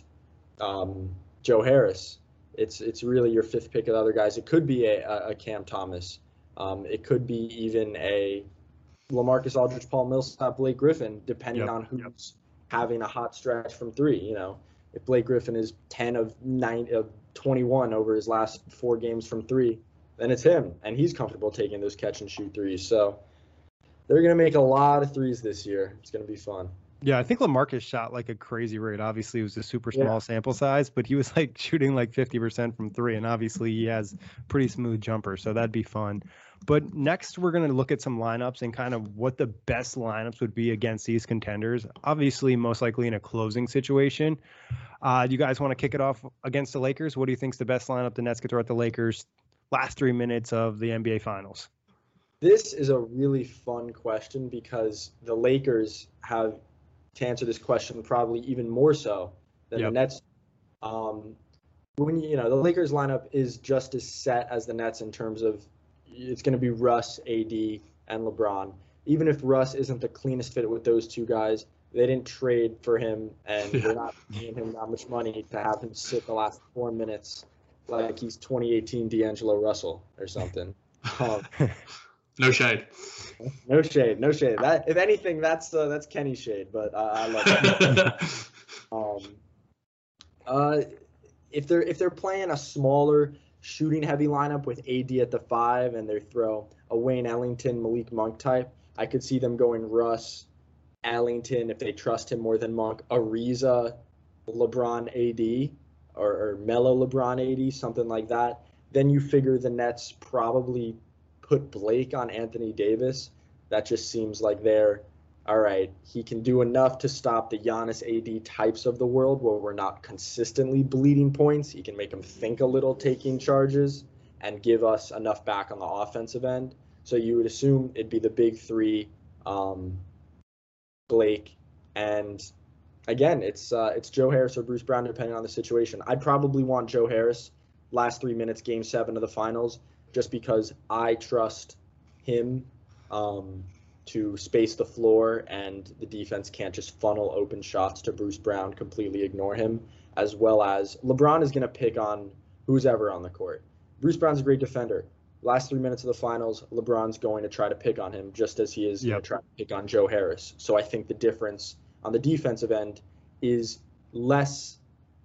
um, Joe Harris, it's it's really your fifth pick of the other guys. It could be a, a Cam Thomas. Um, it could be even a LaMarcus Aldridge, Paul Millsap, Blake Griffin, depending yep, on who's yep. having a hot stretch from three. You know, if Blake Griffin is ten of nine of twenty-one over his last four games from three, then it's him, and he's comfortable taking those catch and shoot threes. So they're gonna make a lot of threes this year. It's gonna be fun. Yeah, I think LaMarcus shot like a crazy rate. Obviously, it was a super small yeah. sample size, but he was like shooting like fifty percent from three, and obviously he has pretty smooth jumper, so that'd be fun. But next, we're going to look at some lineups and kind of what the best lineups would be against these contenders. Obviously, most likely in a closing situation. Uh, do you guys want to kick it off against the Lakers? What do you think is the best lineup the Nets could throw at the Lakers last three minutes of the N B A Finals? This is a really fun question because the Lakers have to answer this question probably even more so than yep. the Nets. Um, when you know the Lakers lineup is just as set as the Nets in terms of it's going to be Russ, A D, and LeBron. Even if Russ isn't the cleanest fit with those two guys, they didn't trade for him, and they're not paying him that much money to have him sit the last four minutes like he's twenty eighteen D'Angelo Russell or something. Um, no shade. No shade. No shade. That, if anything, that's uh, that's Kenny shade, but uh, I love that. um, uh, if they're if they're playing a smaller shooting heavy lineup with A D at the five and they throw a Wayne Ellington, Malik Monk type, I could see them going Russ, Ellington if they trust him more than Monk, Ariza, LeBron A D or, or Melo LeBron A D, something like that, then you figure the Nets probably put Blake on Anthony Davis. That just seems like they're, all right, he can do enough to stop the Giannis A D types of the world where we're not consistently bleeding points. He can make them think a little taking charges and give us enough back on the offensive end. So you would assume it'd be the big three, um, Blake, and again, it's uh, it's Joe Harris or Bruce Brown, depending on the situation. I'd probably want Joe Harris last three minutes, game seven of the finals, just because I trust him um, to space the floor and the defense can't just funnel open shots to Bruce Brown, completely ignore him, as well as LeBron is going to pick on who's ever on the court. Bruce Brown's a great defender. Last three minutes of the finals, LeBron's going to try to pick on him just as he is yep. going to try to pick on Joe Harris. So I think the difference on the defensive end is less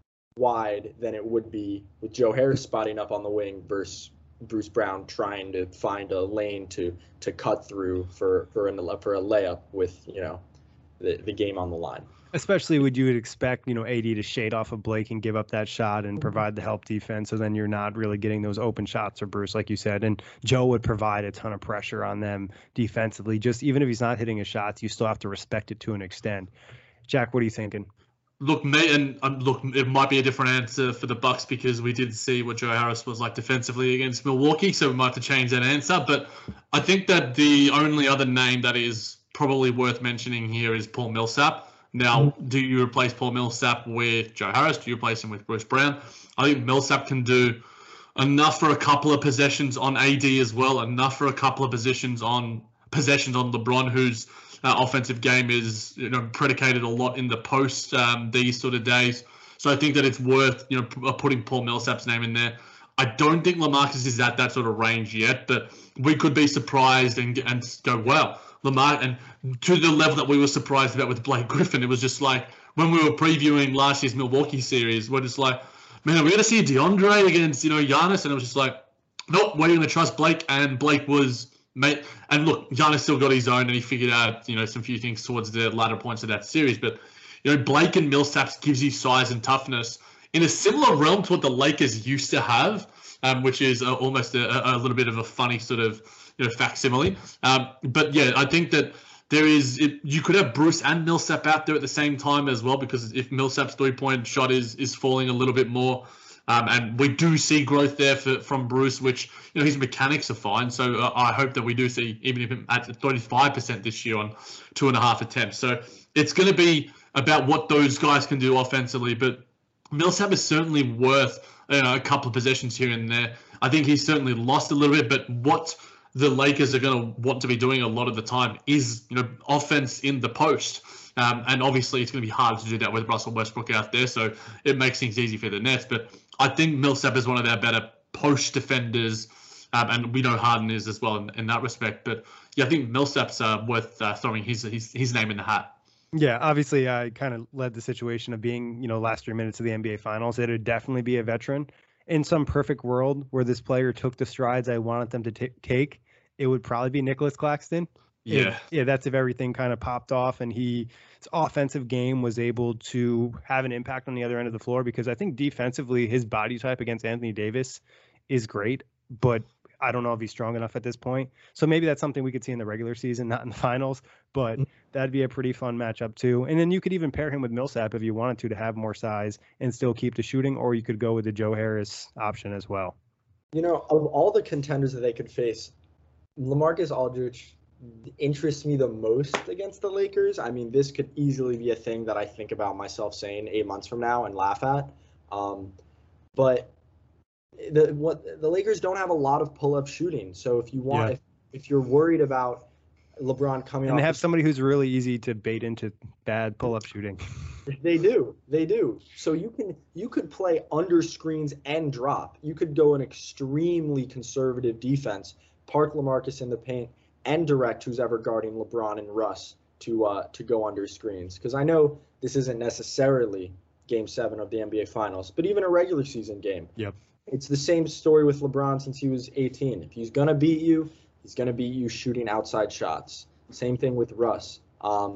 wide than it would be with Joe Harris spotting up on the wing versus Bruce Brown trying to find a lane to to cut through for for, an, for a layup with, you know, the, the game on the line. Especially would you would expect, you know, A D to shade off of Blake and give up that shot and provide the help defense. So then you're not really getting those open shots for Bruce, like you said. And Joe would provide a ton of pressure on them defensively. Just even if he's not hitting his shots, you still have to respect it to an extent. Jack, what are you thinking? Look, me and um, look, it might be a different answer for the Bucks because we did see what Joe Harris was like defensively against Milwaukee, so we might have to change that answer. But I think that the only other name that is probably worth mentioning here is Paul Millsap. Now, do you replace Paul Millsap with Joe Harris? Do you replace him with Bruce Brown? I think Millsap can do enough for a couple of possessions on A D as well, enough for a couple of positions on possessions on LeBron, whose uh, offensive game is, you know, predicated a lot in the post um, these sort of days. So I think that it's worth, you know, p- putting Paul Millsap's name in there. I don't think LaMarcus is at that sort of range yet, but we could be surprised and and go, wow, Lamar, and to the level that we were surprised about with Blake Griffin. It was just like when we were previewing last year's Milwaukee series, we're just like, man, are we going to see DeAndre against, you know, Giannis? And it was just like, nope, we're going to trust Blake. And Blake was, mate. And look, Giannis still got his own, and he figured out, you know, some few things towards the latter points of that series. But, you know, Blake and Millsap gives you size and toughness in a similar realm to what the Lakers used to have, um, which is uh, almost a, a little bit of a funny sort of, you know, facsimile. Um, but yeah, I think that there is, it, you could have Bruce and Millsap out there at the same time as well, because if Millsap's three-point shot is is falling a little bit more, um, and we do see growth there for, from Bruce, which, you know, his mechanics are fine. So uh, I hope that we do see, even if at thirty-five percent this year on two and a half attempts. So it's going to be about what those guys can do offensively. But Millsap is certainly worth, you know, a couple of possessions here and there. I think he's certainly lost a little bit, but what the Lakers are going to want to be doing a lot of the time is, you know, offense in the post. Um, and obviously it's going to be hard to do that with Russell Westbrook out there, so it makes things easy for the Nets. But I think Millsap is one of their better post defenders, um, and we know Harden is as well in, in that respect. But yeah, I think Millsap's uh, worth uh, throwing his, his his name in the hat. Yeah, obviously I kind of led the situation of being, you know, last three minutes of the N B A Finals. It would definitely be a veteran. In some perfect world where this player took the strides I wanted them to t- take, it would probably be Nicholas Claxton. Yeah. It, yeah, that's if everything kind of popped off and he, his offensive game was able to have an impact on the other end of the floor, because I think defensively his body type against Anthony Davis is great, but I don't know if he's strong enough at this point. So maybe that's something we could see in the regular season, not in the finals, but that'd be a pretty fun matchup too. And then you could even pair him with Millsap if you wanted to, to have more size and still keep the shooting, or you could go with the Joe Harris option as well. You know, of all the contenders that they could face, LaMarcus Aldridge interests me the most against the Lakers. I mean, this could easily be a thing that I think about myself saying eight months from now and laugh at. Um, but the what the Lakers don't have a lot of pull-up shooting. So if you want, yeah. if, if you're worried about LeBron coming, and off they have the, somebody who's really easy to bait into bad pull-up shooting. They do, they do. So you can you could play under screens and drop. You could go an extremely conservative defense, park LaMarcus in the paint, and direct who's ever guarding LeBron and Russ to uh, to go under screens. Because I know this isn't necessarily Game Seven of the N B A Finals, but even a regular season game. Yep. It's the same story with LeBron since he was eighteen. If he's gonna beat you, he's gonna beat you shooting outside shots. Same thing with Russ. Um,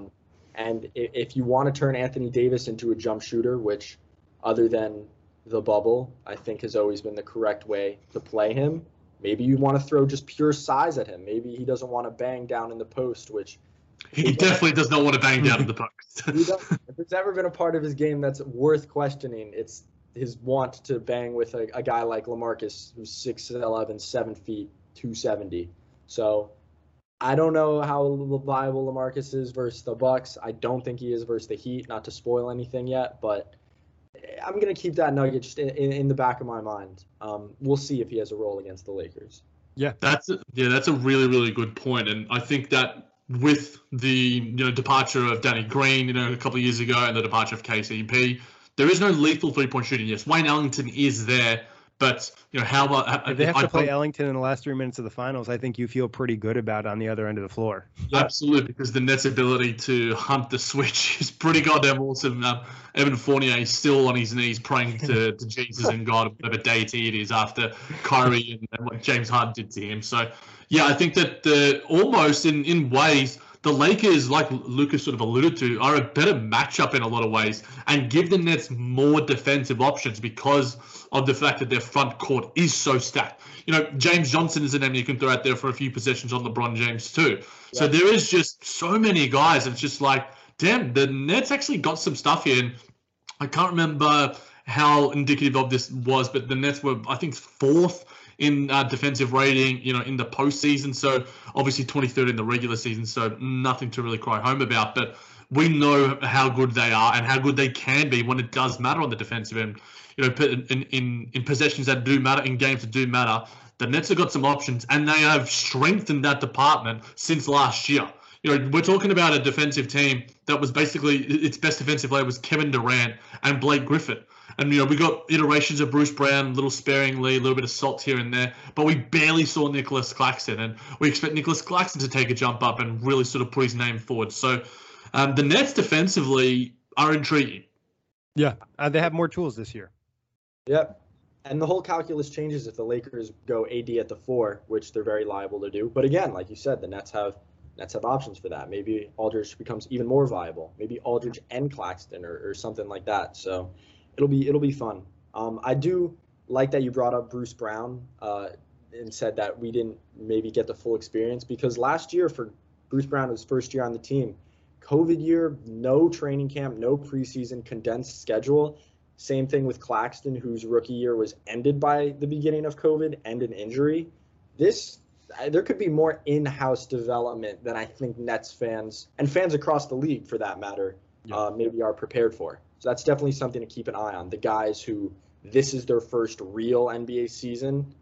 And if you want to turn Anthony Davis into a jump shooter, which other than the bubble, I think has always been the correct way to play him, maybe you want to throw just pure size at him. Maybe he doesn't want to bang down in the post, which he definitely does not want to bang down in the post. If there's ever been a part of his game that's worth questioning, it's his want to bang with a, a guy like LaMarcus, who's six eleven, seven feet, two seventy. So I don't know how viable LaMarcus is versus the Bucks. I don't think he is versus the Heat, not to spoil anything yet, but I'm going to keep that nugget just in, in, in the back of my mind. Um, we'll see if he has a role against the Lakers. Yeah, that's a, yeah, that's a really, really good point. And I think that with the you know departure of Danny Green, you know, a couple of years ago, and the departure of K C P, there is no lethal three-point shooting. Yes, Wayne Ellington is there, but you know how about if they have I, to play I, Ellington in the last three minutes of the finals, I think you feel pretty good about it on the other end of the floor. Absolutely, because the Nets' ability to hunt the switch is pretty goddamn awesome. Um, Evan Fournier is still on his knees praying to, to Jesus and God, whatever deity it is, after Kyrie and, and what James Harden did to him. So, yeah, I think that the almost in, in ways the Lakers, like Lucas sort of alluded to, are a better matchup in a lot of ways and give the Nets more defensive options because of the fact that their front court is so stacked. You know, James Johnson is a name you can throw out there for a few possessions on LeBron James too. Yeah. So there is just so many guys. It's just like, damn, the Nets actually got some stuff here. And I can't remember how indicative of this was, but the Nets were, I think, fourth in uh, defensive rating, you know, in the postseason. So obviously twenty-third in the regular season. So nothing to really cry home about. But we know how good they are and how good they can be when it does matter on the defensive end. You know, in in, in possessions that do matter, in games that do matter, the Nets have got some options, and they have strengthened that department since last year. You know, we're talking about a defensive team that was basically its best defensive player was Kevin Durant and Blake Griffin. And, you know, we got iterations of Bruce Brown, a little sparingly, a little bit of salt here and there, but we barely saw Nicholas Claxton. And we expect Nicholas Claxton to take a jump up and really sort of put his name forward. So um, the Nets defensively are intriguing. Yeah, uh, they have more tools this year. Yep. And the whole calculus changes if the Lakers go A D at the four, which they're very liable to do. But again, like you said, the Nets have Nets have options for that. Maybe Aldridge becomes even more viable. Maybe Aldridge and Claxton or, or something like that. So it'll be it'll be fun. Um, I do like that you brought up Bruce Brown uh, and said that we didn't maybe get the full experience because last year for Bruce Brown, his first year on the team, COVID year, no training camp, no preseason, condensed schedule. Same thing with Claxton, whose rookie year was ended by the beginning of COVID and an injury. This, there could be more in-house development than I think Nets fans and fans across the league, for that matter, yeah. uh, maybe are prepared for. So that's definitely something to keep an eye on. The guys who this is their first real N B A season,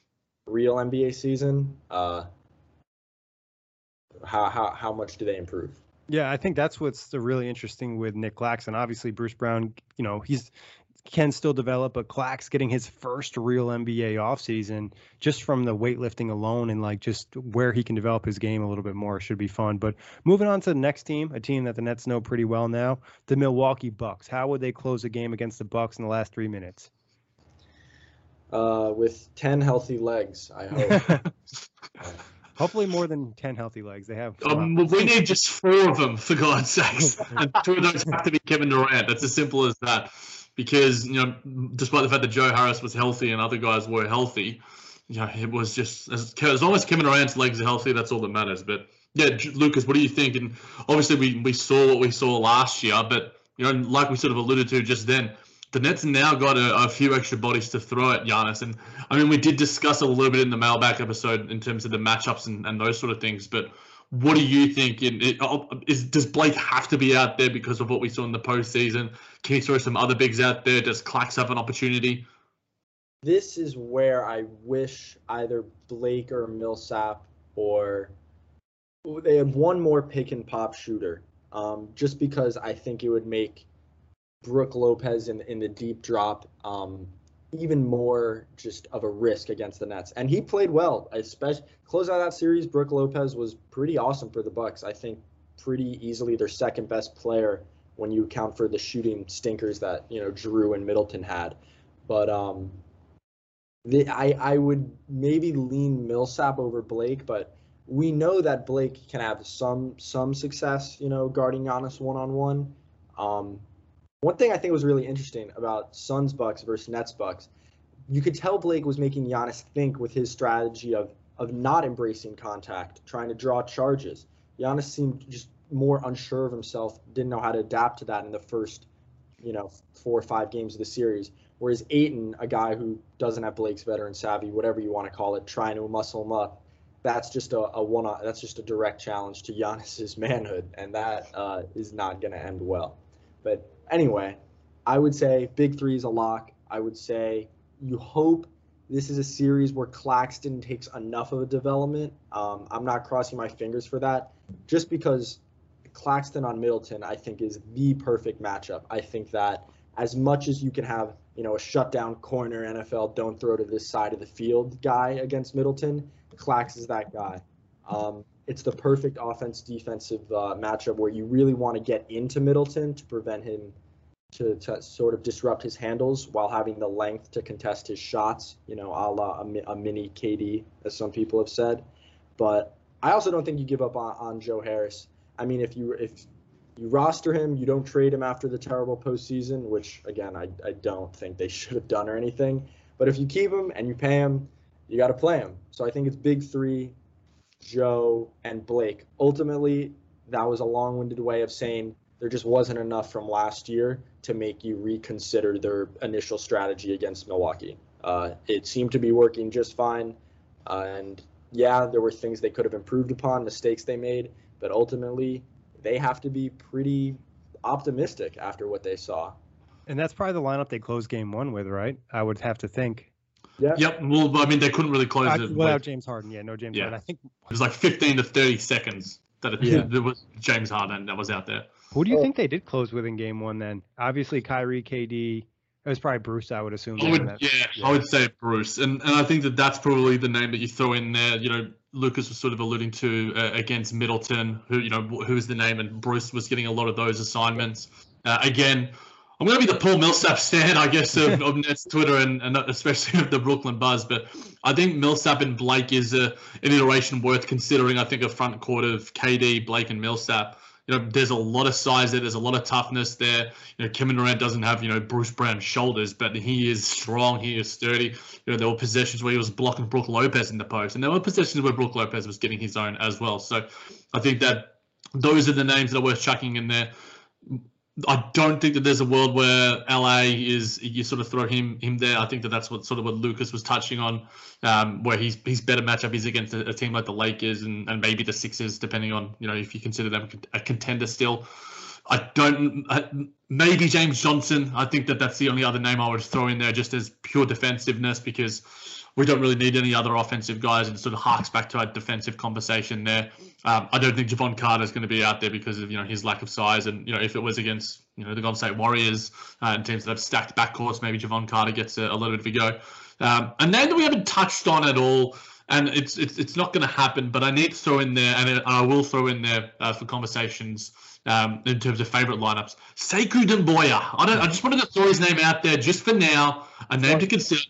real N B A season. Uh, how how how much do they improve? Yeah, I think that's what's really interesting with Nick Claxton. Obviously, Bruce Brown, you know, he's can still develop, but Clax getting his first real N B A offseason just from the weightlifting alone and like just where he can develop his game a little bit more should be fun. But moving on to the next team, a team that the Nets know pretty well now, the Milwaukee Bucks. How would they close a game against the Bucks in the last three minutes? Uh, with ten healthy legs, I hope. Hopefully more than ten healthy legs. They have. Um, we need just four of them, for God's sakes. And two of those have to be Kevin Durant. That's as simple as that. Because, you know, despite the fact that Joe Harris was healthy and other guys were healthy, you know, it was just, as, as long as Kevin Durant's legs are healthy, that's all that matters. But, yeah, Lucas, what do you think? And obviously we, we saw what we saw last year, but, you know, like we sort of alluded to just then, the Nets now got a, a few extra bodies to throw at Giannis. And, I mean, we did discuss a little bit in the mailback episode in terms of the matchups and, and those sort of things, but what do you think? In, it, is, does Blake have to be out there because of what we saw in the postseason? Can you throw some other bigs out there? Does Clax have an opportunity? This is where I wish either Blake or Millsap or they had one more pick and pop shooter, um, just because I think it would make Brook Lopez in, in the deep drop um, even more just of a risk against the Nets. And he played well, especially close out that series. Brook Lopez was pretty awesome for the Bucks. I think pretty easily their second best player when you account for the shooting stinkers that, you know, Drew and Middleton had. But um, the, I, I would maybe lean Millsap over Blake, but we know that Blake can have some some success, you know, guarding Giannis one-on-one. Um, one thing I think was really interesting about Suns Bucks versus Nets Bucks, you could tell Blake was making Giannis think with his strategy of of not embracing contact, trying to draw charges. Giannis seemed just more unsure of himself, didn't know how to adapt to that in the first, you know, four or five games of the series. Whereas Ayton, a guy who doesn't have Blake's veteran savvy, whatever you want to call it, trying to muscle him up, that's just a, a one. That's just a direct challenge to Giannis's manhood, and that uh, is not going to end well. But anyway, I would say big three is a lock. I would say you hope this is a series where Claxton takes enough of a development. Um, I'm not crossing my fingers for that, just because Claxton on Middleton, I think, is the perfect matchup. I think that as much as you can have, you know, a shutdown corner N F L, don't throw to this side of the field guy against Middleton, Clax is that guy. Um, it's the perfect offense-defensive uh, matchup where you really want to get into Middleton to prevent him to, to sort of disrupt his handles while having the length to contest his shots, you know, a la a, a mini K D, as some people have said. But I also don't think you give up on, on Joe Harris. I mean, if you if you roster him, you don't trade him after the terrible postseason, which, again, I, I don't think they should have done or anything. But if you keep him and you pay him, you got to play him. So I think it's big three, Joe and Blake. Ultimately, that was a long-winded way of saying there just wasn't enough from last year to make you reconsider their initial strategy against Milwaukee. Uh, it seemed to be working just fine. Uh, and, yeah, there were things they could have improved upon, mistakes they made. But ultimately, they have to be pretty optimistic after what they saw. And that's probably the lineup they closed game one with, right? I would have to think. Yeah. Yep. Well, I mean, they couldn't really close Actually, it without with, James Harden. Yeah, no James yeah. Harden. I think it was like fifteen to thirty seconds that it, Yeah. there was James Harden that was out there. who do you Oh. think they did close with in game one then? Obviously, Kyrie, K D. It was probably Bruce, I would assume. I in would, that- yeah, I would say Bruce, and and I think that that's probably the name that you throw in there. You know, Lucas was sort of alluding to uh, against Middleton, who you know who is the name, and Bruce was getting a lot of those assignments. Uh, again, I'm going to be the Paul Millsap stan, I guess, of, of Nets Twitter and, and especially of the Brooklyn Buzz. But I think Millsap and Blake is a, an iteration worth considering. I think a front court of K D, Blake, and Millsap. You know, there's a lot of size there. There's a lot of toughness there. You know, Kevin Durant doesn't have, you know, Bruce Brown shoulders, but he is strong. He is sturdy. You know, there were possessions where he was blocking Brook Lopez in the post, and there were possessions where Brook Lopez was getting his own as well. So I think that those are the names that are worth chucking in there. I don't think that there's a world where L A is you sort of throw him him there. I think that that's what sort of what Lucas was touching on, um, where he's his better matchup is against a, a team like the Lakers and, and maybe the Sixers, depending on you know if you consider them a contender still. I don't maybe James Johnson. I think that that's the only other name I would throw in there just as pure defensiveness because we don't really need any other offensive guys, and it sort of harks back to our defensive conversation there. Um, I don't think Javon Carter is going to be out there because of you know his lack of size, and you know if it was against you know the Golden State Warriors uh, and teams that have stacked backcourts, maybe Javon Carter gets a, a little bit of a go. Um, and then we haven't touched on at all, and it's it's it's not going to happen. But I need to throw in there, and I will throw in there uh, for conversations. Um, in terms of favorite lineups, Sekou Doumbouya. I don't. I just wanted to throw his name out there just for now. A name to consider.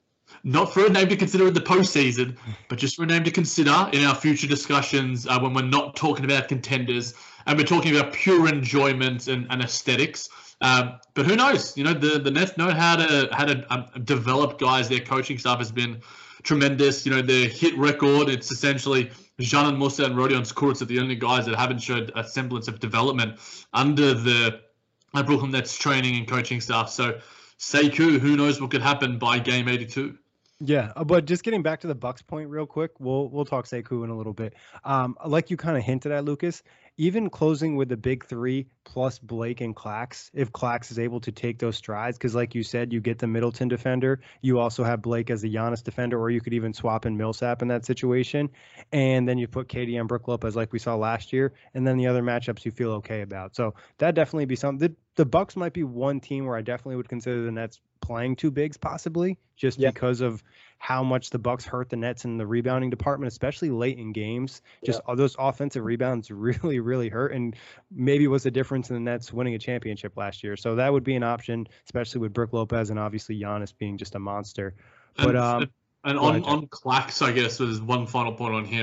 Not for a name to consider in the postseason, but just for a name to consider in our future discussions uh, when we're not talking about contenders and we're talking about pure enjoyment and, and aesthetics. Um, but who knows? You know, the, the Nets know how to how to um, develop guys. Their coaching staff has been tremendous. You know, their hit record, it's essentially Dzanan Musa and Rodion Kurucs are the only guys that haven't showed a semblance of development under the uh, Brooklyn Nets training and coaching staff. So Sekou, who knows what could happen by game eighty-two. Yeah, but just getting back to the Bucks point real quick, we'll we'll talk Sekou in a little bit. Um, like you kind of hinted at, Lucas, even closing with the big three plus Blake and Clax, if Clax is able to take those strides, because like you said, you get the Middleton defender, you also have Blake as the Giannis defender, or you could even swap in Millsap in that situation, and then you put K D and Brook Lopez like we saw last year, and then the other matchups you feel okay about. So that definitely be something. The, the Bucks might be one team where I definitely would consider the Nets playing two bigs possibly, just yeah. because of how much the Bucks hurt the Nets in the rebounding department, especially late in games. Just yeah. all those offensive rebounds really, really hurt, and maybe was the difference in the Nets winning a championship last year. So that would be an option, especially with Brook Lopez and obviously Giannis being just a monster. But and, um, and on, on Clax, I guess, was one final point on him.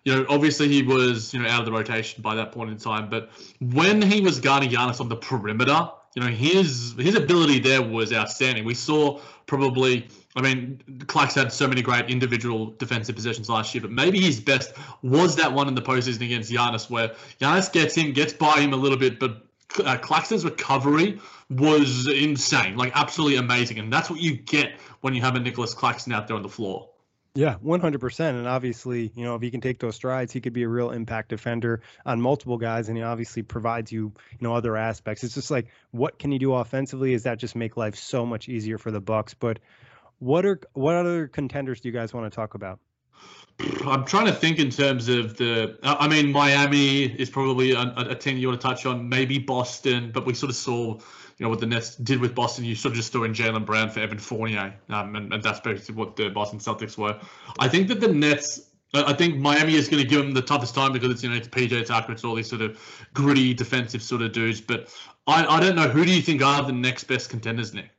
You know, obviously he was, you know, out of the rotation by that point in time. But when he was guarding Giannis on the perimeter, you know, his his ability there was outstanding. We saw probably, I mean, Clark's had so many great individual defensive possessions last year, but maybe his best was that one in the postseason against Giannis, where Giannis gets him, gets by him a little bit, but uh, Claxton's recovery was insane, like absolutely amazing. And that's what you get when you have a Nicholas Claxton out there on the floor. Yeah, one hundred percent. And obviously, you know, if he can take those strides, he could be a real impact defender on multiple guys. And he obviously provides you, you know, other aspects. It's just like, what can he do offensively? Is that just make life so much easier for the Bucks? But what are what other contenders do you guys want to talk about? I'm trying to think in terms of the, I mean, Miami is probably a, a team you want to touch on, maybe Boston, but we sort of saw, you know, what the Nets did with Boston. You sort of just threw in Jaylen Brown for Evan Fournier, um, and, and that's basically what the Boston Celtics were. I think that the Nets, I think Miami is going to give them the toughest time because it's, you know, it's P J Tucker, it's all these sort of gritty defensive sort of dudes. But I, I don't know, who do you think are the next best contenders, Nick?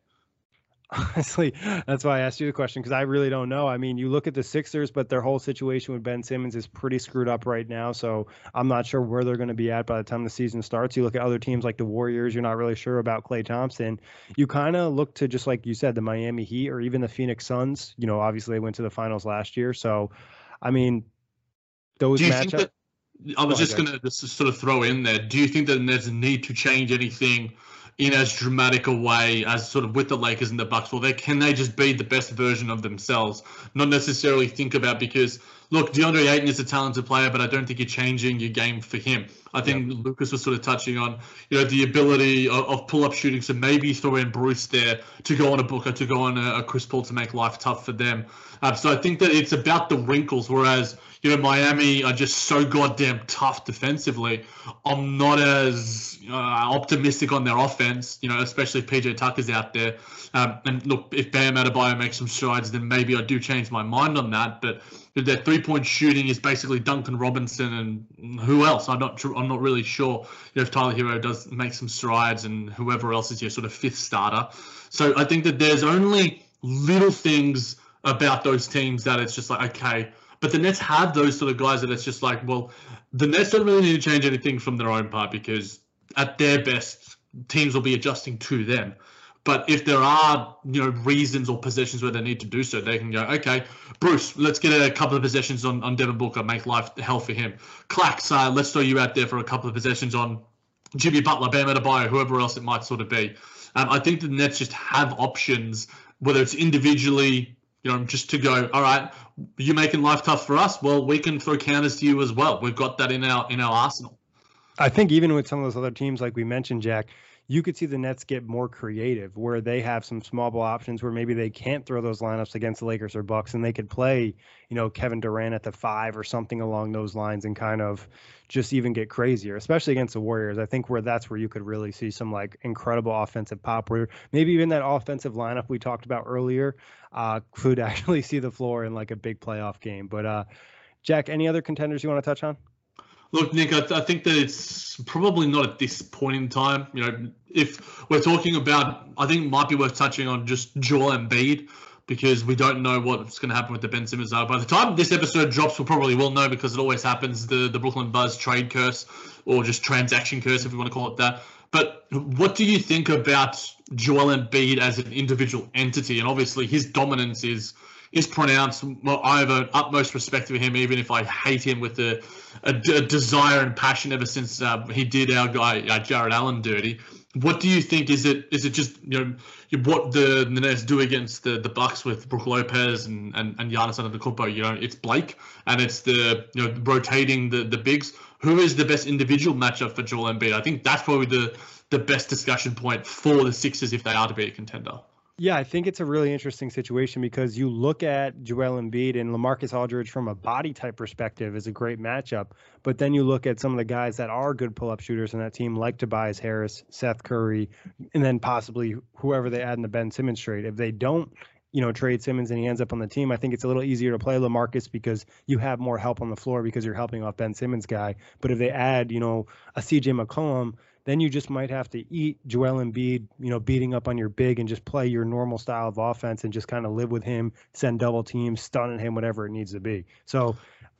Honestly, that's why I asked you the question, because I really don't know. I mean, you look at the Sixers, but their whole situation with Ben Simmons is pretty screwed up right now. So I'm not sure where they're going to be at by the time the season starts. You look at other teams like the Warriors, you're not really sure about Klay Thompson. You kind of look to, just like you said, the Miami Heat or even the Phoenix Suns. You know, obviously they went to the finals last year. So, I mean, those do you matchups. Think that, I was Go just ahead, going to just sort of throw in there. Do you think that there's a need to change anything in as dramatic a way as sort of with the Lakers and the Bucks? Well, they can they just be the best version of themselves, not necessarily think about, because look, DeAndre Ayton is a talented player, but I don't think you're changing your game for him. I think yeah. Lucas was sort of touching on, you know, the ability of, of pull-up shooting. So maybe throw in Bruce there to go on a Booker, to go on a, a Chris Paul to make life tough for them. Um, so I think that it's about the wrinkles, whereas, you know, Miami are just so goddamn tough defensively. I'm not as uh, optimistic on their offense, you know, especially if P J Tucker's out there. Um, and look, if Bam Adebayo makes some strides, then maybe I do change my mind on that. But their three-point shooting is basically Duncan Robinson and who else? I'm not I'm not really sure, you know, if Tyler Hero does make some strides and whoever else is your sort of fifth starter. So I think that there's only little things about those teams that it's just like, okay. But the Nets have those sort of guys that it's just like, well, the Nets don't really need to change anything from their own part, because at their best, teams will be adjusting to them. But if there are, you know, reasons or positions where they need to do so, they can go, okay, Bruce, let's get a couple of possessions on, on Devin Booker, make life hell for him. Clax, uh, let's throw you out there for a couple of possessions on Jimmy Butler, Bam Adebayo, whoever else it might sort of be. Um, I think the Nets just have options, whether it's individually, you know, just to go, all right, you're making life tough for us. Well, we can throw counters to you as well. We've got that in our in our arsenal. I think even with some of those other teams, like we mentioned, Jack, you could see the Nets get more creative, where they have some small ball options where maybe they can't throw those lineups against the Lakers or Bucks, and they could play, you know, Kevin Durant at the five or something along those lines and kind of just even get crazier, especially against the Warriors. I think where that's where you could really see some like incredible offensive pop, where maybe even that offensive lineup we talked about earlier uh, could actually see the floor in like a big playoff game. But uh, Jack, any other contenders you want to touch on? Look, Nick, I, th- I think that it's probably not at this point in time. You know, if we're talking about, I think it might be worth touching on just Joel Embiid, because we don't know what's going to happen with the Ben Simmons. By the time this episode drops, we probably will know, because it always happens, the, the Brooklyn Buzz trade curse, or just transaction curse, if you want to call it that. But what do you think about Joel Embiid as an individual entity? And obviously his dominance is is pronounced. Well, I have an utmost respect for him, even if I hate him with a, a, a desire and passion ever since uh, he did our guy uh, Jared Allen dirty. What do you think? Is it is it just, you know, what the, the Nets do against the, the Bucks with Brook Lopez and, and, and Giannis Antetokounmpo? You know, it's Blake and it's the, you know, rotating the, the bigs. Who is the best individual matchup for Joel Embiid? I think that's probably the, the best discussion point for the Sixers if they are to be a contender. Yeah, I think it's a really interesting situation, because you look at Joel Embiid and LaMarcus Aldridge from a body type perspective is a great matchup. But then you look at some of the guys that are good pull-up shooters in that team, like Tobias Harris, Seth Curry, and then possibly whoever they add in the Ben Simmons trade. If they don't, you know, trade Simmons and he ends up on the team, I think it's a little easier to play LaMarcus because you have more help on the floor because you're helping off Ben Simmons' guy. But if they add, you know, a C J McCollum, then you just might have to eat Joel Embiid, you know, beating up on your big and just play your normal style of offense and just kind of live with him, send double teams, stunning him, whatever it needs to be. So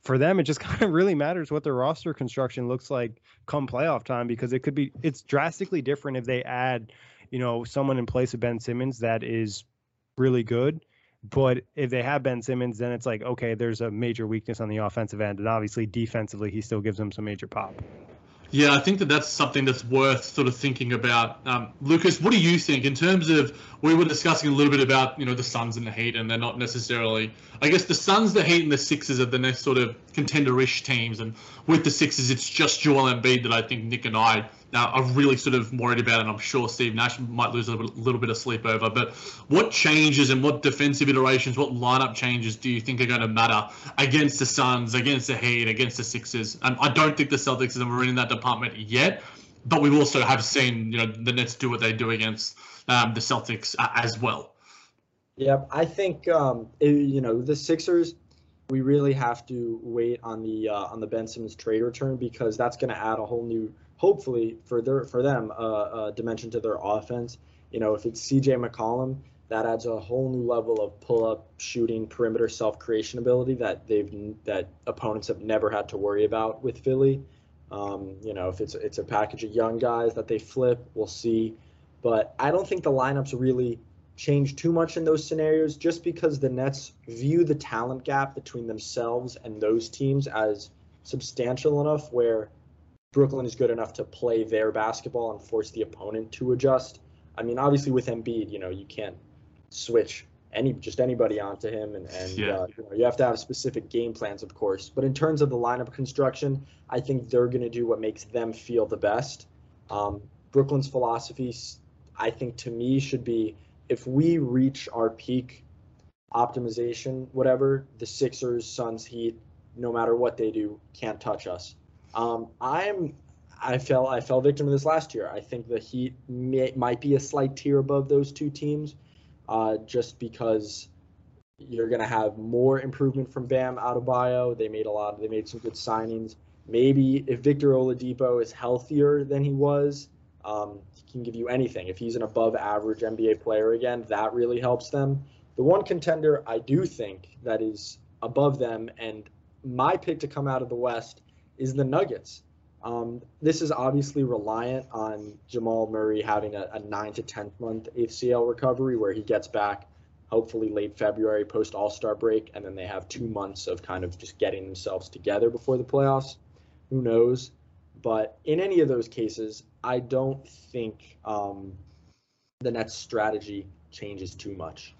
for them, it just kind of really matters what their roster construction looks like come playoff time, because it could be, it's drastically different if they add, you know, someone in place of Ben Simmons that is really good. But if they have Ben Simmons, then it's like, okay, there's a major weakness on the offensive end. And obviously defensively, he still gives them some major pop. Yeah, I think that that's something that's worth sort of thinking about. Um, Lucas, what do you think in terms of, we were discussing a little bit about, you know, the Suns and the Heat, and they're not necessarily, I guess the Suns, the Heat, and the Sixers are the next sort of contender-ish teams. And with the Sixers, it's just Joel Embiid that I think Nick and I uh, are really sort of worried about, and I'm sure Steve Nash might lose a little, little bit of sleep over. But what changes and what defensive iterations, what lineup changes do you think are going to matter against the Suns, against the Heat, against the Sixers? And I don't think the Celtics are in that department yet, but we also have seen, you know, the Nets do what they do against um, the Celtics uh, as well. Yeah, I think um, it, you know, the Sixers, we really have to wait on the uh, on the Ben Simmons trade return, because that's going to add a whole new, hopefully for their for them, uh, uh, dimension to their offense. You know, if it's C J McCollum, that adds a whole new level of pull-up, shooting, perimeter, self-creation ability that they've that opponents have never had to worry about with Philly. Um, you know, if it's it's a package of young guys that they flip, we'll see. But I don't think the lineups really change too much in those scenarios, just because the Nets view the talent gap between themselves and those teams as substantial enough where Brooklyn is good enough to play their basketball and force the opponent to adjust. I mean, obviously with Embiid, you know, you can't switch any just anybody onto him, and, and yeah. uh, you know, you have to have specific game plans, of course. But in terms of the lineup construction, I think they're going to do what makes them feel the best. Um, Brooklyn's philosophy, I think, to me, should be, if we reach our peak optimization, whatever, the Sixers, Suns, Heat, no matter what they do, can't touch us. Um, I'm, I fell, I fell victim to this last year. I think the Heat may, might be a slight tier above those two teams, uh, just because you're going to have more improvement from Bam Adebayo. They made a lot. They made some good signings. Maybe if Victor Oladipo is healthier than he was, um, he can give you anything. If he's an above-average N B A player again, that really helps them. The one contender I do think that is above them, and my pick to come out of the West, is the Nuggets. Um, this is obviously reliant on Jamal Murray having a, a nine to ten month A C L recovery, where he gets back hopefully late February post All-Star break, and then they have two months of kind of just getting themselves together before the playoffs. Who knows? But in any of those cases, I don't think um, the Nets' strategy changes too much.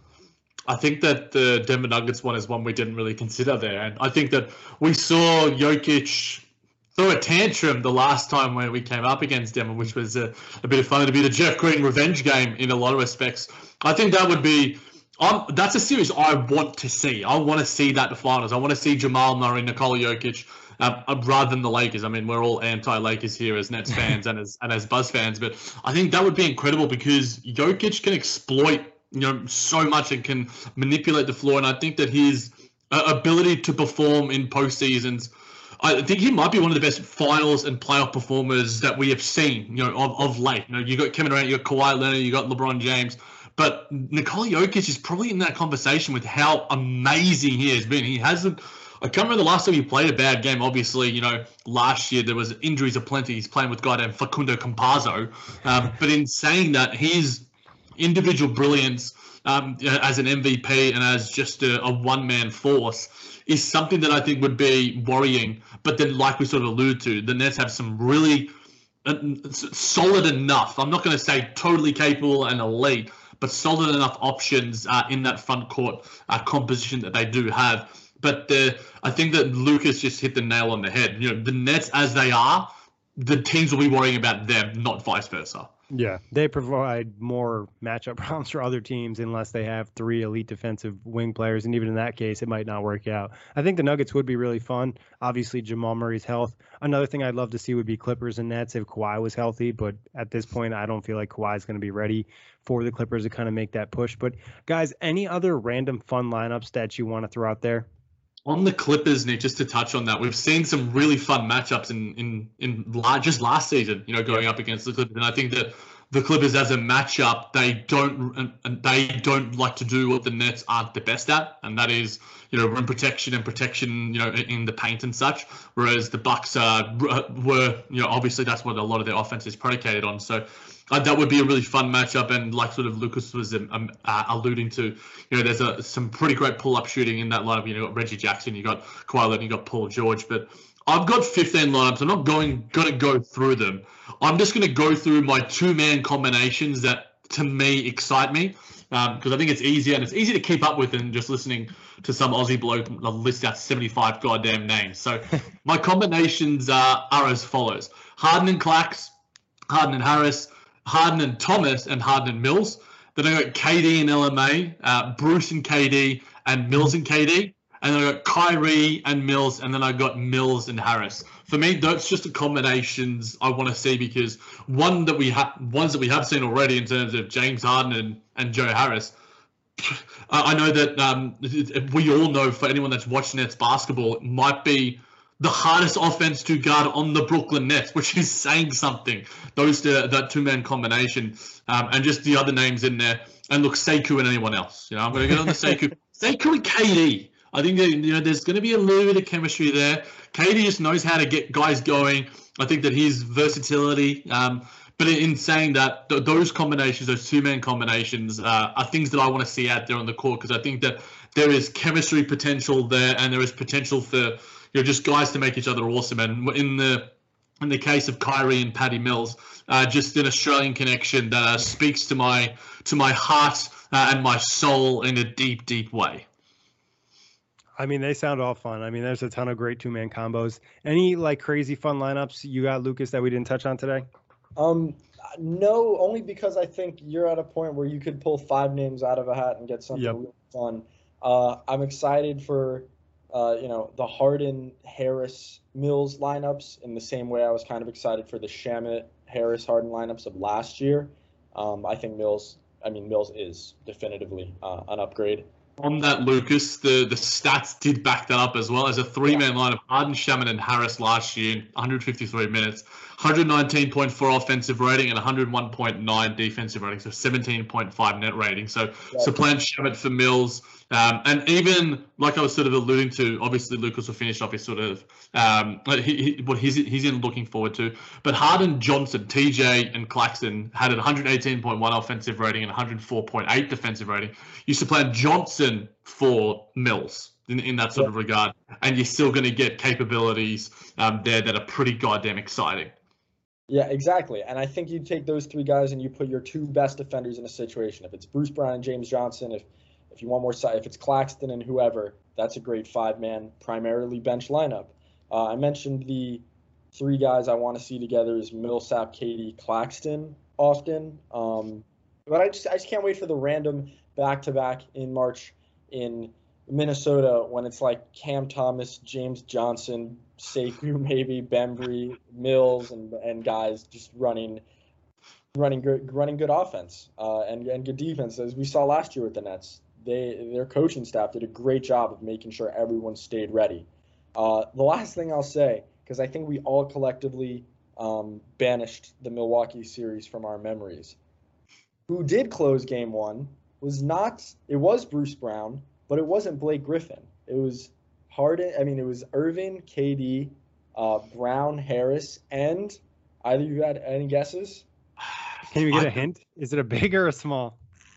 I think that the Denver Nuggets one is one we didn't really consider there. And I think that we saw Jokic throw a tantrum the last time when we came up against Denver, which was a, a bit of fun. It'd be the Jeff Green revenge game in a lot of respects. I think that would be um, – that's a series I want to see. I want to see that the finals. I want to see Jamal Murray, Nikola Jokic, um, rather than the Lakers. I mean, we're all anti-Lakers here as Nets fans and as and as Buzz fans, but I think that would be incredible because Jokic can exploit – you know, so much and can manipulate the floor. And I think that his uh, ability to perform in postseasons, I think he might be one of the best finals and playoff performers that we have seen, you know, of, of late. You know, you got Kevin Durant, you got Kawhi Leonard, you got LeBron James, but Nikola Jokic is probably in that conversation with how amazing he has been. He hasn't, I can't remember the last time he played a bad game. Obviously, you know, last year there was injuries aplenty. He's playing with goddamn Facundo Campazzo. Um, but in saying that, he's individual brilliance um, as an M V P and as just a, a one-man force is something that I think would be worrying. But then, like we sort of alluded to, the Nets have some really uh, solid enough, I'm not going to say totally capable and elite, but solid enough options uh, in that front court uh, composition that they do have. But the, I think that Lucas just hit the nail on the head. You know, the Nets as they are, the teams will be worrying about them, not vice versa. Yeah, they provide more matchup problems for other teams unless they have three elite defensive wing players. And even in that case, it might not work out. I think the Nuggets would be really fun. Obviously, Jamal Murray's health. Another thing I'd love to see would be Clippers and Nets if Kawhi was healthy. But at this point, I don't feel like Kawhi is going to be ready for the Clippers to kind of make that push. But guys, any other random fun lineups that you want to throw out there? On the Clippers, Nick, just to touch on that, we've seen some really fun matchups in in in la- just last season, you know, going up against the Clippers. And I think that the Clippers as a matchup, they don't and they don't like to do what the Nets aren't the best at, and that is, you know, rim protection and protection, you know, in the paint and such. Whereas the Bucks uh, were, you know, obviously that's what a lot of their offense is predicated on. So uh, that would be a really fun matchup. And like sort of Lucas was um, uh, alluding to, you know, there's a, some pretty great pull-up shooting in that lineup. You know, you got Reggie Jackson, you got Kawhi Leonard, you got Paul George, but I've got fifteen lineups. I'm not going going to go through them. I'm just going to go through my two-man combinations that, to me, excite me, because um, I think it's easier and it's easy to keep up with than just listening to some Aussie bloke list out seventy-five goddamn names. So my combinations are, are as follows: Harden and Clax, Harden and Harris, Harden and Thomas, and Harden and Mills. Then I got K D and L M A, uh, Bruce and K D, and Mills and K D. And then I got Kyrie and Mills, and then I got Mills and Harris. For me, that's just the combinations I want to see, because one that we have, ones that we have seen already in terms of James Harden and, and Joe Harris. I know that um, we all know, for anyone that's watched Nets basketball, it might be the hardest offense to guard on the Brooklyn Nets, which is saying something. Those two, that two-man combination, um, and just the other names in there. And look, Sekou and anyone else. You know, I'm going to get on the Sekou. Sekou and K D. I think that, you know, there's going to be a little bit of chemistry there. K D just knows how to get guys going. I think that his versatility, um, but in saying that, th- those combinations, those two-man combinations, uh, are things that I want to see out there on the court, because I think that there is chemistry potential there, and there is potential for, you know, just guys to make each other awesome. And in the in the case of Kyrie and Patty Mills, uh, just an Australian connection that uh, speaks to my to my heart uh, and my soul in a deep, deep way. I mean, they sound all fun. I mean, there's a ton of great two-man combos. Any like crazy fun lineups you got, Lucas, that we didn't touch on today? Um, no, only because I think you're at a point where you could pull five names out of a hat and get something Yep. really fun. Uh, I'm excited for, uh, you know, the Harden, Harris, Mills lineups in the same way I was kind of excited for the Shamet, Harris, Harden lineups of last year. Um, I think Mills, I mean, Mills is definitively uh, an upgrade. On that, Lucas, the, the stats did back that up as well. As a three-man line of Harden, Shamet, and Harris last year, one hundred fifty-three minutes, one hundred nineteen point four offensive rating and one hundred one point nine defensive rating, so seventeen point five net rating. So Yeah. supplant Shamet for Mills. Um, and even, like I was sort of alluding to, obviously Lucas will finish off his sort of um, he, he, what he's, he's in looking forward to. But Harden, Johnson, T J, and Claxton had a one hundred eighteen point one offensive rating and one hundred four point eight defensive rating. You supplant Johnson for Mills in, in that sort Yeah. of regard, and you're still going to get capabilities um, there that are pretty goddamn exciting. Yeah, exactly. And I think you take those three guys and you put your two best defenders in a situation. If it's Bruce Brown and James Johnson, if if you want more side, if it's Claxton and whoever, that's a great five-man, primarily bench lineup. Uh, I mentioned the three guys I want to see together is Millsap, K D, Claxton often. Um, but I just I just can't wait for the random back-to-back in March in Minnesota when it's like Cam Thomas, James Johnson, Sekou maybe, Bembry, Mills, and and guys just running running good running good offense uh, and and good defense, as we saw last year with the Nets. They their coaching staff did a great job of making sure everyone stayed ready. Uh, the last thing I'll say, because I think we all collectively um, banished the Milwaukee series from our memories. Who did close game one was not, it was Bruce Brown, but it wasn't Blake Griffin. It was Harden, I mean, it was Irving, K D, uh, Brown, Harris, and either you had any guesses? Can you get a hint? Is it a big or a small?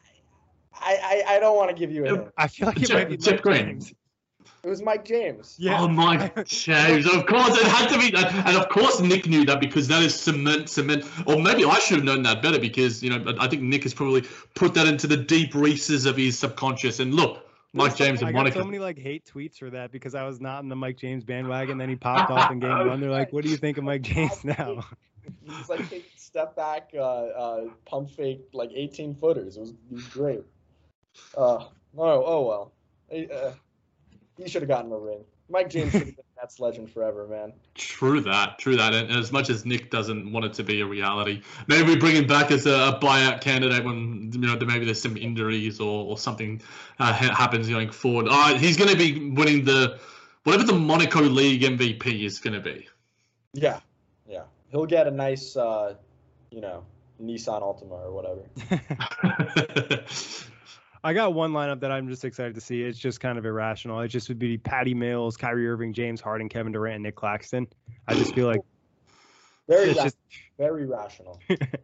I, I, I don't want to give you a hint. I feel like it Jeff- might be Jeff Mike Green. James. It was Mike James. Yeah. Oh my James! Of course, it had to be that, and of course Nick knew that, because that is cement, cement. Or maybe I should have known that better, because you know I think Nick has probably put that into the deep recesses of his subconscious. And look, Mike James I and got Monica. so many like hate tweets for that because I was not in the Mike James bandwagon. Then he popped off in game one. They're like, "What do you think of Mike James now?" He's like taking step back, uh, uh, pump fake, like eighteen footers. It was, it was great. Uh, oh, oh well. He, uh, he should have gotten a ring. Mike James should have been Nets legend forever, man. True that, true that. And as much as Nick doesn't want it to be a reality, maybe we bring him back as a, a buyout candidate when you know maybe there's some injuries or, or something uh, ha- happens going forward. Uh, he's going to be winning the whatever the Monaco League M V P is going to be. Yeah, yeah. He'll get a nice, uh, you know, Nissan Altima or whatever. I got one lineup that I'm just excited to see. It's just kind of irrational. It just would be Patty Mills, Kyrie Irving, James Harden, Kevin Durant, and Nick Claxton. I just feel like very it's ra- just very rational.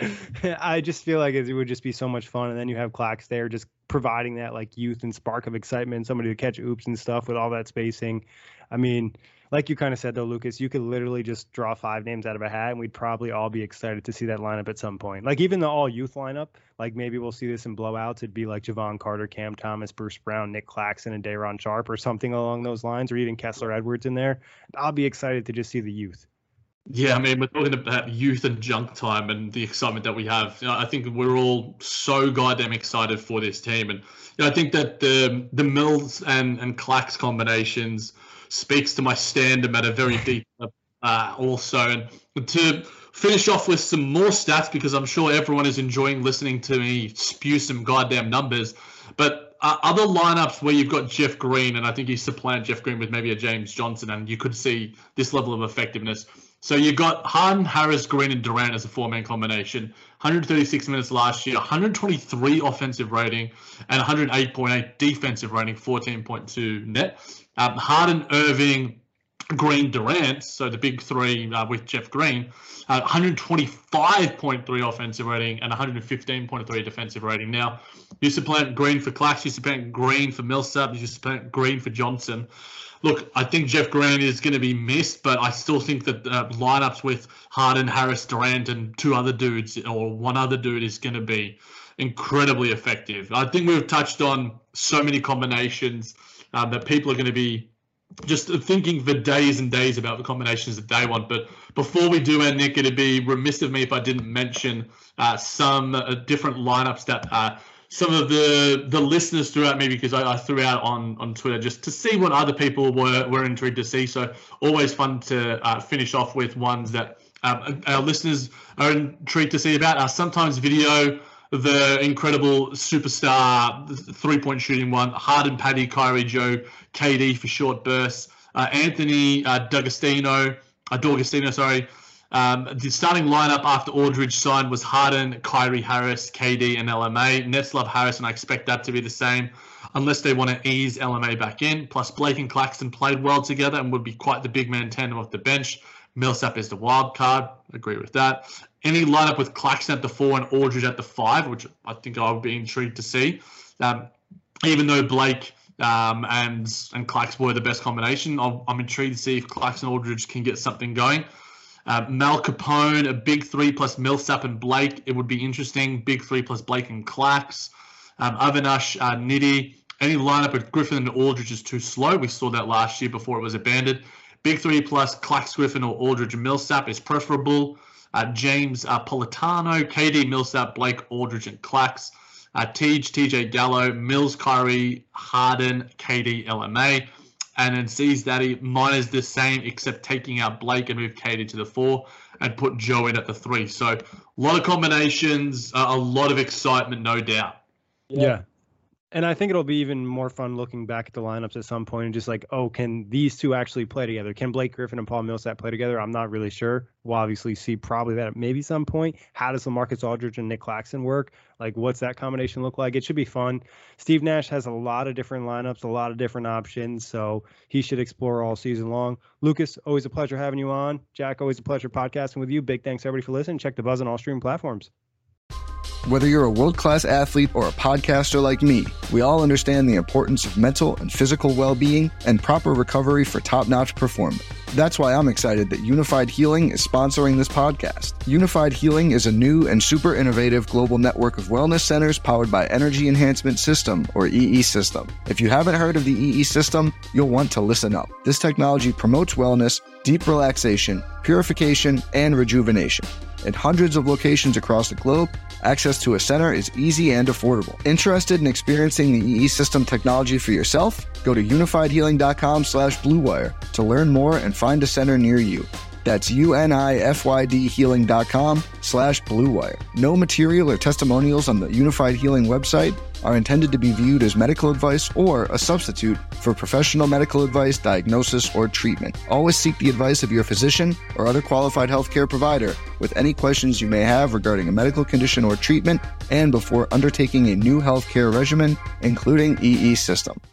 I just feel like it would just be so much fun, and then you have Clax there just providing that like youth and spark of excitement, somebody to catch oops and stuff with all that spacing. I mean, like you kind of said though, Lucas, you could literally just draw five names out of a hat, and we'd probably all be excited to see that lineup at some point. Like even the all youth lineup, like maybe we'll see this in blowouts. It'd be like Javon Carter, Cam Thomas, Bruce Brown, Nick Claxton, and Day'Ron Sharpe or something along those lines, or even Kessler Edwards in there. I'll be excited to just see the youth. Yeah, I mean, we're talking about youth and junk time and the excitement that we have. You know, I think we're all so goddamn excited for this team. And you know, I think that the the Mills and, and Clax combinations speaks to my stand at a very deep level uh, also. And to finish off with some more stats, because I'm sure everyone is enjoying listening to me spew some goddamn numbers. But uh, other lineups where you've got Jeff Green, and I think you supplant Jeff Green with maybe a James Johnson, and you could see this level of effectiveness. So you got Harden, Harris, Green, and Durant as a four-man combination. one hundred thirty-six minutes last year, one hundred twenty-three offensive rating, and one hundred eight point eight defensive rating, fourteen point two net. Um, Harden, Irving, Green, Durant, so the big three uh, with Jeff Green, uh, one hundred twenty-five point three offensive rating and one hundred fifteen point three defensive rating. Now, you supplant Green for Clax, you supplant Green for Millsap, you supplant Green for Johnson. Look, I think Jeff Green is going to be missed, but I still think that uh, lineups with Harden, Harris, Durant, and two other dudes or one other dude is going to be incredibly effective. I think we've touched on so many combinations um, that people are going to be just thinking for days and days about the combinations that they want. But before we do, and Nick, it'd be remiss of me if I didn't mention uh, some uh, different lineups that uh, some of the the listeners threw out me, because I, I threw out on, on Twitter just to see what other people were, were intrigued to see. So always fun to uh, finish off with ones that um, our listeners are intrigued to see about. Uh, sometimes video, the incredible superstar three-point shooting one, Harden, Patty, Kyrie, Joe, K D for short bursts, uh, Anthony uh, D'Agostino, uh, D'Agostino, sorry. Um, the starting lineup after Aldridge signed was Harden, Kyrie, Harris, K D, and L M A. Nets love Harris, and I expect that to be the same, unless they want to ease L M A back in. Plus, Blake and Claxton played well together and would be quite the big man tandem off the bench. Millsap is the wild card. Agree with that. Any lineup with Claxton at the four and Aldridge at the five, which I think I would be intrigued to see. Um, even though Blake um, and and Clax were the best combination, I'll, I'm intrigued to see if Claxton and Aldridge can get something going. Uh, Mal Capone, a big three plus Millsap and Blake. It would be interesting. Big three plus Blake and Clax. Um, Avinash, uh, Nitty. Any lineup with Griffin and Aldridge is too slow. We saw that last year before it was abandoned. Big three plus Clax, Griffin, or Aldridge and Millsap is preferable. Uh, James uh, Politano, K D, Millsap, Blake, Aldridge, and Clax. Uh, Tej, T J Gallo, Mills, Kyrie, Harden, K D, L M A. And then C's Daddy, mine is the same, except taking out Blake and move K D to the four and put Joe in at the three. So a lot of combinations, uh, a lot of excitement, no doubt. Yeah. yeah. And I think it'll be even more fun looking back at the lineups at some point and just like, oh, can these two actually play together? Can Blake Griffin and Paul Millsap play together? I'm not really sure. We'll obviously see probably that at maybe some point. How does LaMarcus Aldridge and Nick Claxton work? Like, what's that combination look like? It should be fun. Steve Nash has a lot of different lineups, a lot of different options, so he should explore all season long. Lucas, always a pleasure having you on. Jack, always a pleasure podcasting with you. Big thanks, everybody, for listening. Check the Buzz on all streaming platforms. Whether you're a world-class athlete or a podcaster like me, we all understand the importance of mental and physical well-being and proper recovery for top-notch performance. That's why I'm excited that Unified Healing is sponsoring this podcast. Unified Healing is a new and super innovative global network of wellness centers powered by Energy Enhancement System, or E E System. If you haven't heard of the E E System, you'll want to listen up. This technology promotes wellness, deep relaxation, purification, and rejuvenation. In hundreds of locations across the globe, access to a center is easy and affordable. Interested in experiencing the E E System technology for yourself? Go to unified healing dot com slash blue wire to learn more and find a center near you. That's U-N-I-F-Y-D healing.com slash Blue Wire. No material or testimonials on the Unified Healing website are intended to be viewed as medical advice or a substitute for professional medical advice, diagnosis, or treatment. Always seek the advice of your physician or other qualified healthcare provider with any questions you may have regarding a medical condition or treatment and before undertaking a new healthcare regimen, including E E system.